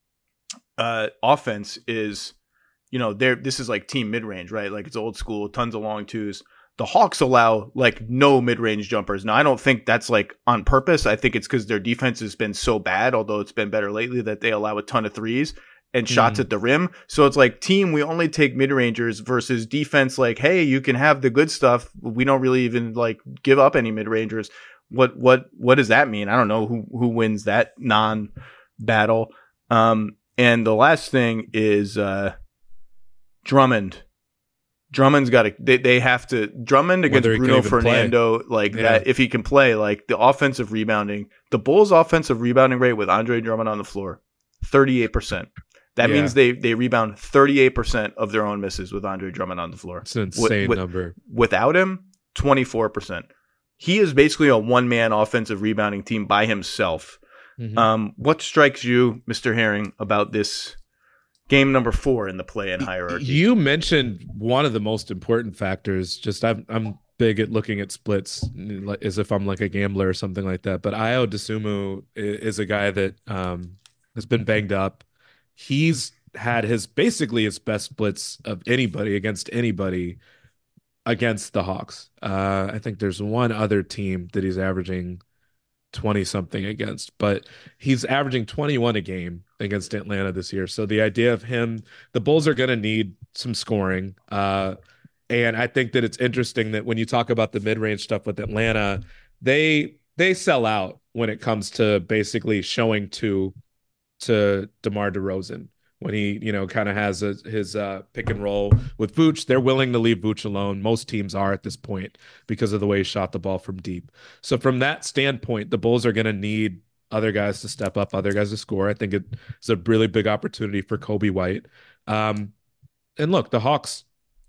Speaker 2: uh, offense is, you know, they're this is like team mid-range, right? Like it's old school, tons of long twos. The Hawks allow like no mid-range jumpers. Now, I don't think that's like on purpose. I think it's because their defense has been so bad, although it's been better lately, that they allow a ton of threes and shots
Speaker 3: Mhm.
Speaker 2: at the rim. So it's like, team, we only take mid-rangers, versus defense like, hey, you can have the good stuff. We don't really even like give up any mid-rangers. What what what does that mean? I don't know who who wins that non-battle. Um, and the last thing is uh, Drummond. Drummond's got to. They, they have to. Drummond against Bruno Fernando, play. like yeah. that. If he can play, like the offensive rebounding, the Bulls' offensive rebounding rate with Andre Drummond on the floor, thirty-eight percent. That yeah. means they they rebound thirty-eight percent of their own misses with Andre Drummond on the floor.
Speaker 3: It's an insane
Speaker 2: with,
Speaker 3: number.
Speaker 2: Without him, twenty-four percent. He is basically a one-man offensive rebounding team by himself. Mm-hmm. Um, what strikes you, Mister Herring, about this game number four in the play-in hierarchy?
Speaker 3: You mentioned one of the most important factors. Just I'm I'm big at looking at splits as if I'm like a gambler or something like that. But Ayo Dosunmu is a guy that um, has been banged up. He's had his basically his best splits of anybody against anybody against the Hawks. Uh, I think there's one other team that he's averaging twenty something against, but he's averaging twenty-one a game against Atlanta this year. So the idea of him, the Bulls are going to need some scoring. Uh, and I think that it's interesting that when you talk about the mid-range stuff with Atlanta, they, they sell out when it comes to basically showing to, to DeMar DeRozan. When he, you know, kind of has a, his uh, pick and roll with Vooch, they're willing to leave Vooch alone. Most teams are at this point because of the way he shot the ball from deep. So from that standpoint, the Bulls are going to need other guys to step up, other guys to score. I think it's a really big opportunity for Coby White. Um, and look, the Hawks,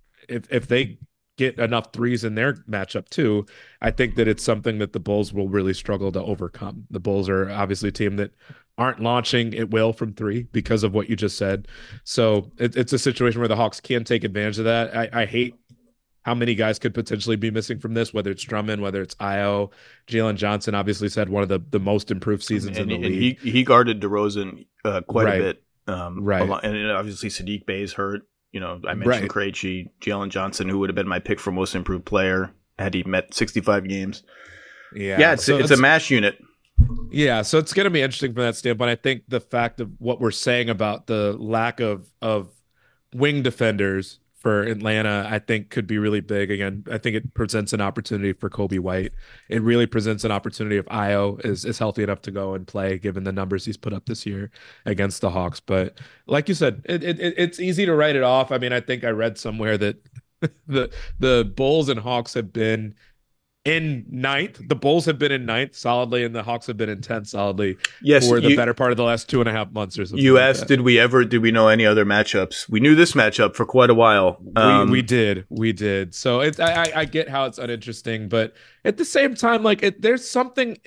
Speaker 3: if if they get enough threes in their matchup too, I think that it's something that the Bulls will really struggle to overcome. The Bulls are obviously a team that aren't launching at will from three because of what you just said. So it, it's a situation where the Hawks can take advantage of that. I, I hate how many guys could potentially be missing from this, whether it's Drummond, whether it's Ayo. Jalen Johnson obviously had one of the, the most improved seasons
Speaker 2: and,
Speaker 3: in the
Speaker 2: and
Speaker 3: league.
Speaker 2: He, he guarded DeRozan uh, quite
Speaker 3: right.
Speaker 2: a bit. Um,
Speaker 3: right.
Speaker 2: Lot, and obviously Sadiq Bey's hurt. You know, I mentioned
Speaker 3: right.
Speaker 2: Krejci, Jalen Johnson, who would have been my pick for most improved player had he met sixty-five games.
Speaker 3: Yeah,
Speaker 2: yeah, it's,
Speaker 3: so
Speaker 2: it's, it's a mash unit.
Speaker 3: Yeah, so it's going to be interesting from that standpoint. I think the fact of what we're saying about the lack of of wing defenders for Atlanta, I think could be really big. Again, I think it presents an opportunity for Coby White. It really presents an opportunity if Ayo is, is healthy enough to go and play, given the numbers he's put up this year against the Hawks. But like you said, it, it it's easy to write it off. I mean, I think I read somewhere that the the Bulls and Hawks have been in ninth. The Bulls have been in ninth solidly, and the Hawks have been in tenth solidly
Speaker 2: yes,
Speaker 3: for the
Speaker 2: you,
Speaker 3: better part of the last two and a half months or something.
Speaker 2: You
Speaker 3: like
Speaker 2: asked,
Speaker 3: that.
Speaker 2: did we ever, did we know any other matchups? We knew this matchup for quite a while. Um,
Speaker 3: we, we did. We did. So it, I, I get how it's uninteresting, but at the same time, like it, there's something.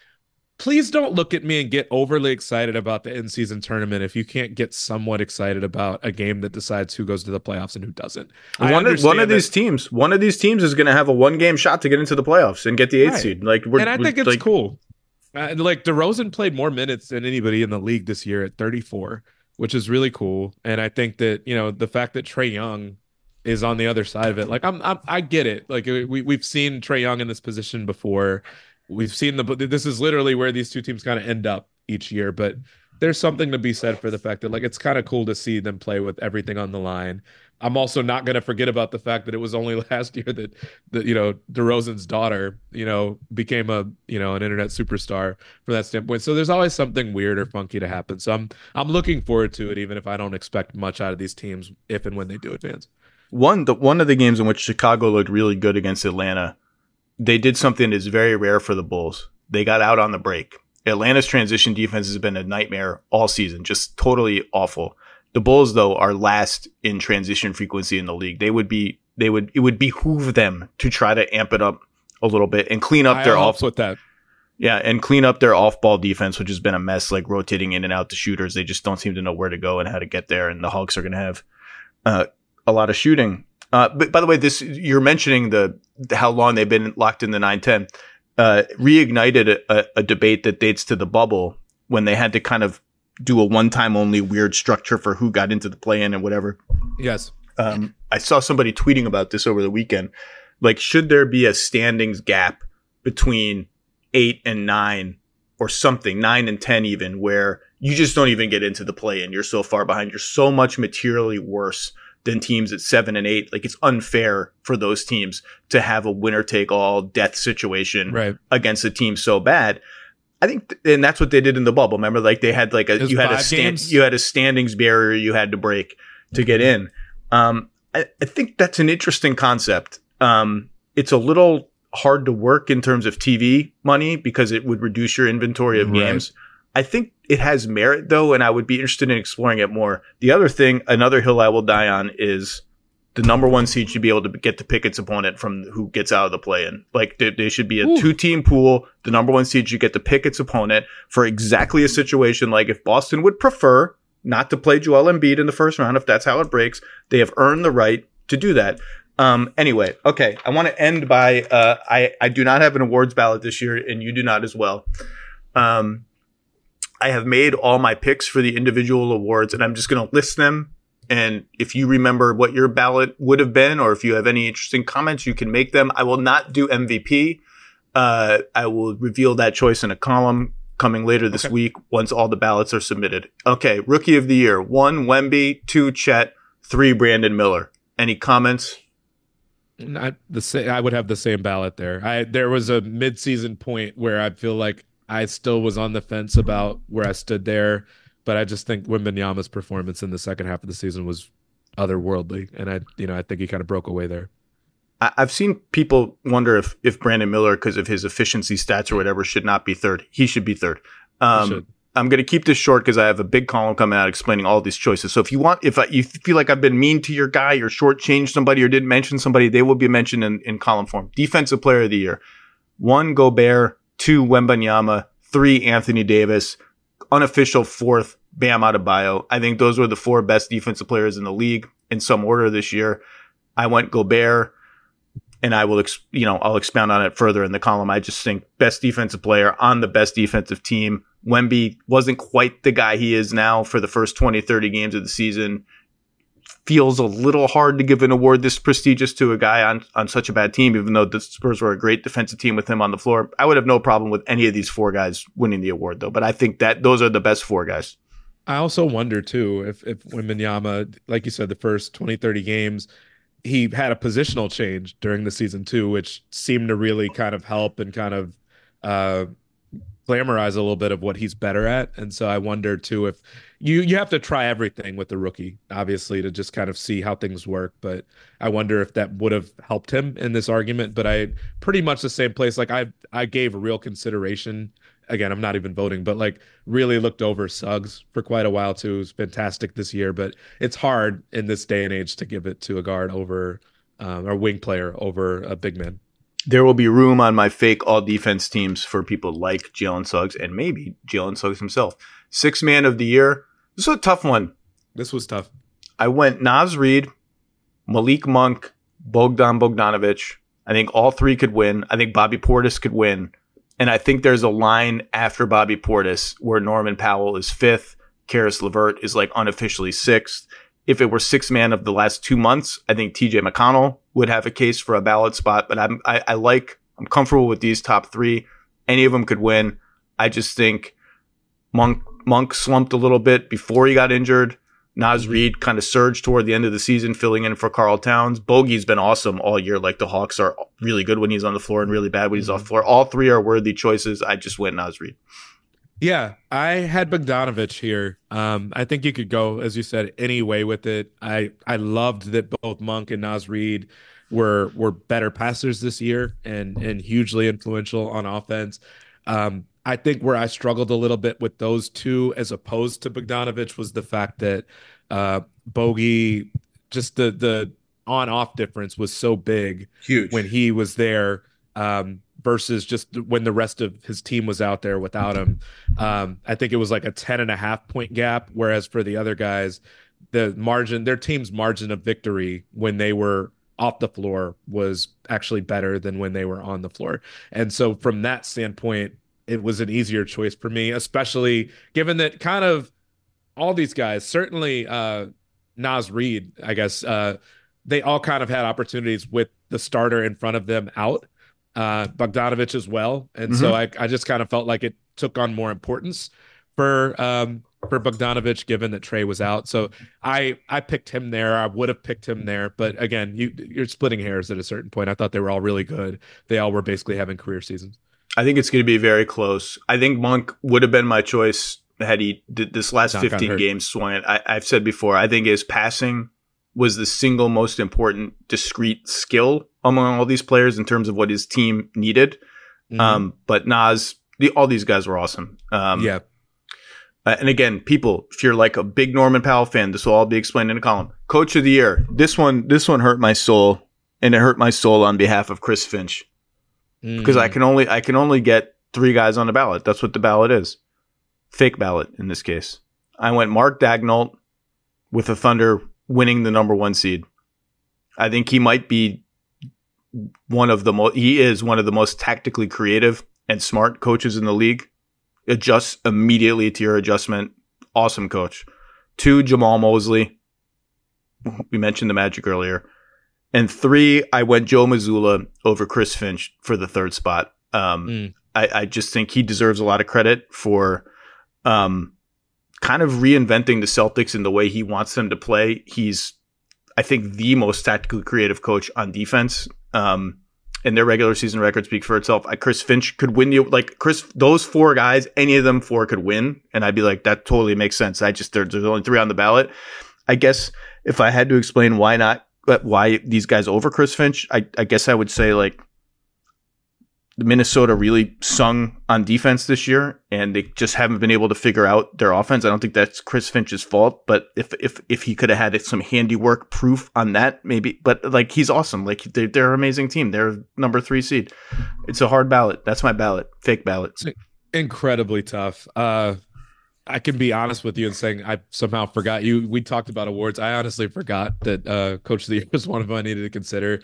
Speaker 3: Please don't look at me and get overly excited about the in-season tournament if you can't get somewhat excited about a game that decides who goes to the playoffs and who doesn't.
Speaker 2: One of, one of these teams, one of these teams is going to have a one-game shot to get into the playoffs and get the eighth
Speaker 3: right.
Speaker 2: seed. Like, we're,
Speaker 3: and I think it's
Speaker 2: like,
Speaker 3: cool. Uh, like DeRozan played more minutes than anybody in the league this year at thirty-four, which is really cool. And I think that, you know, the fact that Trae Young is on the other side of it, like I'm, I'm I get it. Like we we've seen Trae Young in this position before. We've seen the, this is literally where these two teams kind of end up each year, but there's something to be said for the fact that like, it's kind of cool to see them play with everything on the line. I'm also not going to forget about the fact that it was only last year that, that, you know, DeRozan's daughter, you know, became a, you know, an internet superstar from that standpoint. So there's always something weird or funky to happen. So I'm, I'm looking forward to it, even if I don't expect much out of these teams, if and when they do advance.
Speaker 2: One, the, one of the games in which Chicago looked really good against Atlanta, they did something that's very rare for the Bulls. They got out on the break. Atlanta's transition defense has been a nightmare all season, just totally awful. The Bulls, though, are last in transition frequency in the league. They would be, they would, it would behoove them to try to amp it up a little bit and clean up
Speaker 3: I
Speaker 2: their off
Speaker 3: with that.
Speaker 2: Yeah, and clean up their off-ball defense, which has been a mess, like rotating in and out the shooters. They just don't seem to know where to go and how to get there. And the Hawks are going to have uh, a lot of shooting. Uh, but by the way, this you're mentioning the how long they've been locked in the nine ten uh, reignited a, a debate that dates to the bubble when they had to kind of do a one time only weird structure for who got into the play-in and whatever.
Speaker 3: Yes,
Speaker 2: um, I saw somebody tweeting about this over the weekend. Like, should there be a standings gap between eight and nine or something, nine and ten even, where you just don't even get into the play-in? You're so far behind. You're so much materially worse than teams at seven and eight. Like, it's unfair for those teams to have a winner take all death situation
Speaker 3: right.
Speaker 2: against a team so bad. I think, th- and that's what they did in the bubble. Remember, like they had like a, you had a stand, you had a standings barrier you had to break to get in. Um, I, I think that's an interesting concept. Um, it's a little hard to work in terms of T V money because it would reduce your inventory of
Speaker 3: Right.
Speaker 2: games. I think it has merit though, and I would be interested in exploring it more. The other thing, another hill I will die on is the number one seed should be able to get to pick its opponent from who gets out of the play-in. Like, there, there should be a Ooh. two-team pool. The number one seed should get to pick its opponent for exactly a situation like if Boston would prefer not to play Joel Embiid in the first round, if that's how it breaks, they have earned the right to do that. Um, anyway, okay, I want to end by, uh, I, I do not have an awards ballot this year, and you do not as well. Um, I have made all my picks for the individual awards, and I'm just going to list them. And if you remember what your ballot would have been, or if you have any interesting comments, you can make them. I will not do M V P. Uh, I will reveal that choice in a column coming later this okay. week once all the ballots are submitted. Okay, Rookie of the Year. One, Wemby. Two, Chet. Three, Brandon Miller. Any comments?
Speaker 3: Not the same. I would have the same ballot there. I there was a mid-season point where I feel like I still was on the fence about where I stood there. But I just think Wembanyama's performance in the second half of the season was otherworldly, and I, you know, I think he kind of broke away there.
Speaker 2: I've seen people wonder if if Brandon Miller, because of his efficiency stats or whatever, should not be third. He should be third. Um, I'm going to keep this short because I have a big column coming out explaining all these choices. So if you want, if I, you feel like I've been mean to your guy or shortchanged somebody or didn't mention somebody, they will be mentioned in, in column form. Defensive Player of the Year: one, Gobert; two, Wembanyama; three, Anthony Davis; unofficial fourth, Bam Adebayo. I think those were the four best defensive players in the league in some order this year. I went Gobert, and I will, ex- you know, I'll expound on it further in the column. I just think best defensive player on the best defensive team. Wemby wasn't quite the guy he is now for the first twenty, thirty games of the season. Feels a little hard to give an award this prestigious to a guy on, on such a bad team, even though the Spurs were a great defensive team with him on the floor. I would have no problem with any of these four guys winning the award, though. But I think that those are the best four guys.
Speaker 3: I also wonder, too, if, if Wembanyama, like you said, the first twenty, thirty games, he had a positional change during the season, too, which seemed to really kind of help and kind of uh, glamorize a little bit of what he's better at. And so I wonder, too, if you you have to try everything with the rookie, obviously, to just kind of see how things work. But I wonder if that would have helped him in this argument. But I pretty much the same place. Like I I gave real consideration. Again, I'm not even voting, but like really looked over Suggs for quite a while, too. It was fantastic this year. But it's hard in this day and age to give it to a guard over um, or wing player over a big man.
Speaker 2: There will be room on my fake all defense teams for people like Jalen Suggs and maybe Jalen Suggs himself. Sixth man of the year. This was a tough one.
Speaker 3: This was tough.
Speaker 2: I went Naz Reid, Malik Monk, Bogdan Bogdanovic. I think all three could win. I think Bobby Portis could win. And I think there's a line after Bobby Portis where Norman Powell is fifth. Karis LeVert is like unofficially sixth. If it were sixth man of the last two months, I think T J McConnell would have a case for a ballot spot. But I'm, I, I like, I'm comfortable with these top three. Any of them could win. I just think Monk, Monk slumped a little bit before he got injured. Naz Reid kind of surged toward the end of the season, filling in for Karl Towns. Bogey's been awesome all year. Like the Hawks are really good when he's on the floor and really bad when he's off the floor. All three are worthy choices. I just went Naz Reid.
Speaker 3: Yeah, I had Bogdanovic here. Um, I think you could go, as you said, any way with it. I, I loved that both Monk and Naz Reid were were better passers this year and and hugely influential on offense. Um, I think where I struggled a little bit with those two as opposed to Bogdanovic was the fact that uh, Bogey, just the the on-off difference was so big
Speaker 2: Huge.
Speaker 3: When he was there um, versus just when the rest of his team was out there without him. Um, I think it was like a ten and a half point gap, whereas for the other guys, the margin, their team's margin of victory when they were off the floor was actually better than when they were on the floor. And so from that standpoint, it was an easier choice for me, especially given that kind of all these guys, certainly uh, Naz Reid, I guess, uh, they all kind of had opportunities with the starter in front of them out, uh, Bogdanovic as well. And mm-hmm. so I, I just kind of felt like it took on more importance for um, for Bogdanovich, given that Trey was out. So I I picked him there. I would have picked him there, but again, you you're splitting hairs at a certain point. I thought they were all really good. They all were basically having career seasons.
Speaker 2: I think it's going to be very close. I think Monk would have been my choice had he did this last fifteen games swung it. I, I've said before, I think his passing was the single most important discrete skill among all these players in terms of what his team needed. Mm-hmm. Um, but Naz, the, all these guys were awesome. Um,
Speaker 3: yeah.
Speaker 2: Uh, and again, people, if you're like a big Norman Powell fan, this will all be explained in a column. Coach of the year. This one, this one hurt my soul, and it hurt my soul on behalf of Chris Finch. Because I can only I can only get three guys on the ballot. That's what the ballot is. Fake ballot in this case. I went Mark Daigneault with the Thunder winning the number one seed. I think he might be one of the most he is one of the most tactically creative and smart coaches in the league. Adjusts immediately to your adjustment. Awesome coach. Two, Jamal Mosley. We mentioned the Magic earlier. And three, I went Joe Mazzulla over Chris Finch for the third spot. Um, mm. I, I just think he deserves a lot of credit for um, kind of reinventing the Celtics in the way he wants them to play. He's, I think, the most tactically creative coach on defense. Um, and their regular season record speaks for itself. I, Chris Finch could win you. Like Chris, those four guys, any of them four could win. And I'd be like, that totally makes sense. I just, there, there's only three on the ballot. I guess if I had to explain why not, but why these guys over Chris Finch, I, I guess I would say like Minnesota really sung on defense this year, and they just haven't been able to figure out their offense. I don't think that's Chris Finch's fault, but if if if he could have had some handiwork proof on that, maybe. But like he's awesome. Like they're, they're an amazing team. They're number three seed. It's a hard ballot. That's my ballot. Fake ballot.
Speaker 3: It's incredibly tough. Uh, I can be honest with you and saying I somehow forgot you. We talked about awards. I honestly forgot that uh, Coach of the Year was one of them I needed to consider.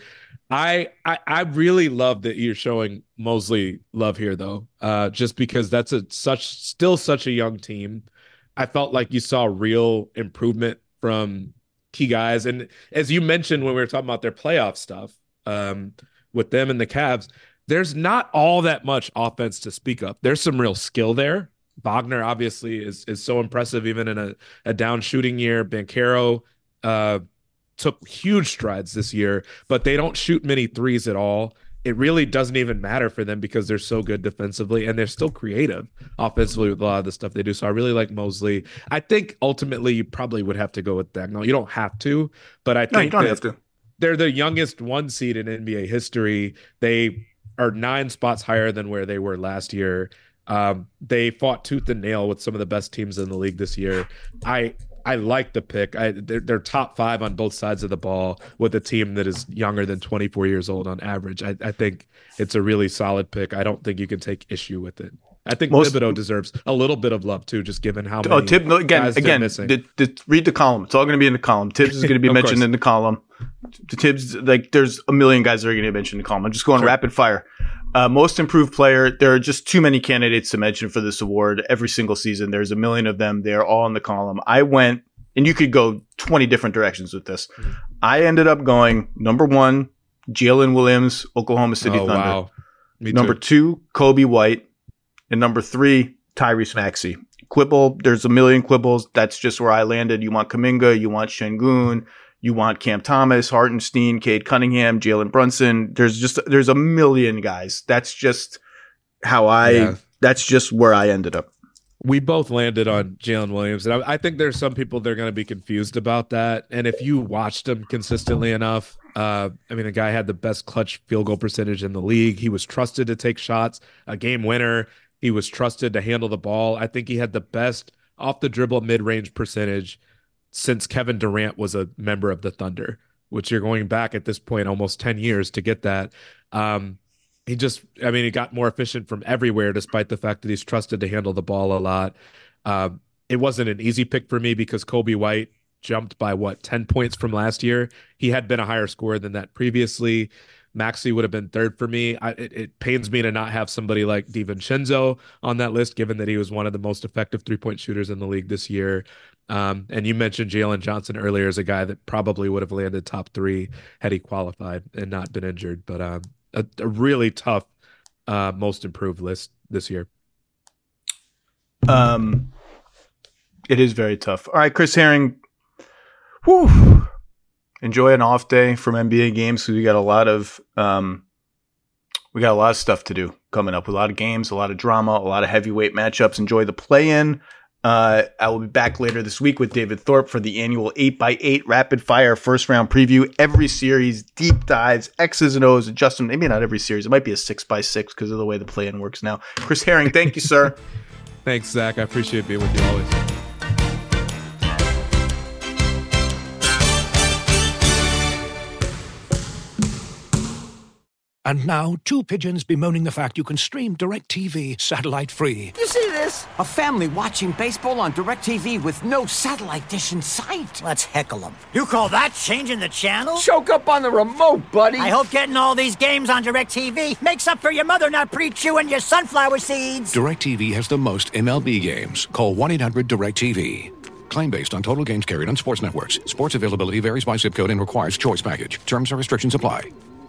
Speaker 3: I, I I really love that you're showing Mosley love here, though, uh, just because that's a such still such a young team. I felt like you saw real improvement from key guys, and as you mentioned when we were talking about their playoff stuff um, with them and the Cavs, there's not all that much offense to speak of. There's some real skill there. Wagner obviously is is so impressive even in a, a down shooting year. Banchero uh, took huge strides this year, but they don't shoot many threes at all. It really doesn't even matter for them because they're so good defensively and they're still creative offensively with a lot of the stuff they do. So I really like Mosley. I think ultimately you probably would have to go with Daigneault. You don't have to, but I think
Speaker 2: no, you don't have to.
Speaker 3: They're the youngest one seed in N B A history. They are nine spots higher than where they were last year. Um, they fought tooth and nail with some of the best teams in the league this year. I I like the pick. I they're, they're top five on both sides of the ball with a team that is younger than twenty-four years old on average. I, I think it's a really solid pick. I don't think you can take issue with it. I think Most, Thibodeau deserves a little bit of love too, just given how many oh, Tib,
Speaker 2: again,
Speaker 3: guys
Speaker 2: again,
Speaker 3: missing.
Speaker 2: The, the, read the column. It's all going to be in the column. Tibbs is going to be mentioned
Speaker 3: course.
Speaker 2: in the column. Tibbs, like there's a million guys that are going to be mentioned in the column. I'm just going sure. rapid fire. Uh, most improved player. There are just too many candidates to mention for this award every single season. There's a million of them. They're all in the column. I went, and you could go twenty different directions with this. Mm-hmm. I ended up going number one, Jalen Williams, Oklahoma City
Speaker 3: oh,
Speaker 2: Thunder.
Speaker 3: Wow. Me
Speaker 2: number
Speaker 3: too.
Speaker 2: two, Kobe White. And number three, Tyrese Maxey. Quibble, there's a million quibbles. That's just where I landed. You want Kuminga, you want Şengün, you want Cam Thomas, Hartenstein, Cade Cunningham, Jalen Brunson. There's just there's a million guys. That's just how I. Yeah. That's just where I ended up.
Speaker 3: We both landed on Jalen Williams, and I, I think there's some people that are going to be confused about that. And if you watched him consistently enough, uh, I mean, the guy had the best clutch field goal percentage in the league. He was trusted to take shots, a game winner. He was trusted to handle the ball. I think he had the best off the dribble mid range percentage since Kevin Durant was a member of the Thunder, which you're going back at this point almost ten years to get that. Um, he just, I mean, he got more efficient from everywhere, despite the fact that he's trusted to handle the ball a lot. Um, it wasn't an easy pick for me because Kobe White jumped by what, ten points from last year. He had been a higher scorer than that previously. Maxey would have been third for me. I, it, it pains me to not have somebody like DiVincenzo on that list, given that he was one of the most effective three-point shooters in the league this year. Um, and you mentioned Jalen Johnson earlier as a guy that probably would have landed top three had he qualified and not been injured. But um, a, a really tough uh, most improved list this year.
Speaker 2: Um, It is very tough. All right, Chris Herring. Whew. Enjoy an off day from N B A games because we got a lot of um, we got a lot of stuff to do coming up. A lot of games, a lot of drama, a lot of heavyweight matchups. Enjoy the play-in. Uh, I will be back later this week with David Thorpe for the annual eight by eight rapid fire first round preview. Every series, deep dives, X's and O's, adjustment. Maybe not every series. It might be a six by six because of the way the play-in works now. Chris Herring, thank you, sir.
Speaker 3: Thanks, Zach. I appreciate being with you always.
Speaker 4: And now, two pigeons bemoaning the fact you can stream DirecTV satellite-free.
Speaker 5: You see this? A family watching baseball on DirecTV with no satellite dish in sight.
Speaker 6: Let's heckle them. You call that changing the channel?
Speaker 5: Choke up on the remote, buddy.
Speaker 6: I hope getting all these games on DirecTV makes up for your mother not pre-chewing your sunflower seeds.
Speaker 4: DirecTV has the most M L B games. Call one eight hundred direct T V. Claim based on total games carried on sports networks. Sports availability varies by zip code and requires choice package. Terms and restrictions apply.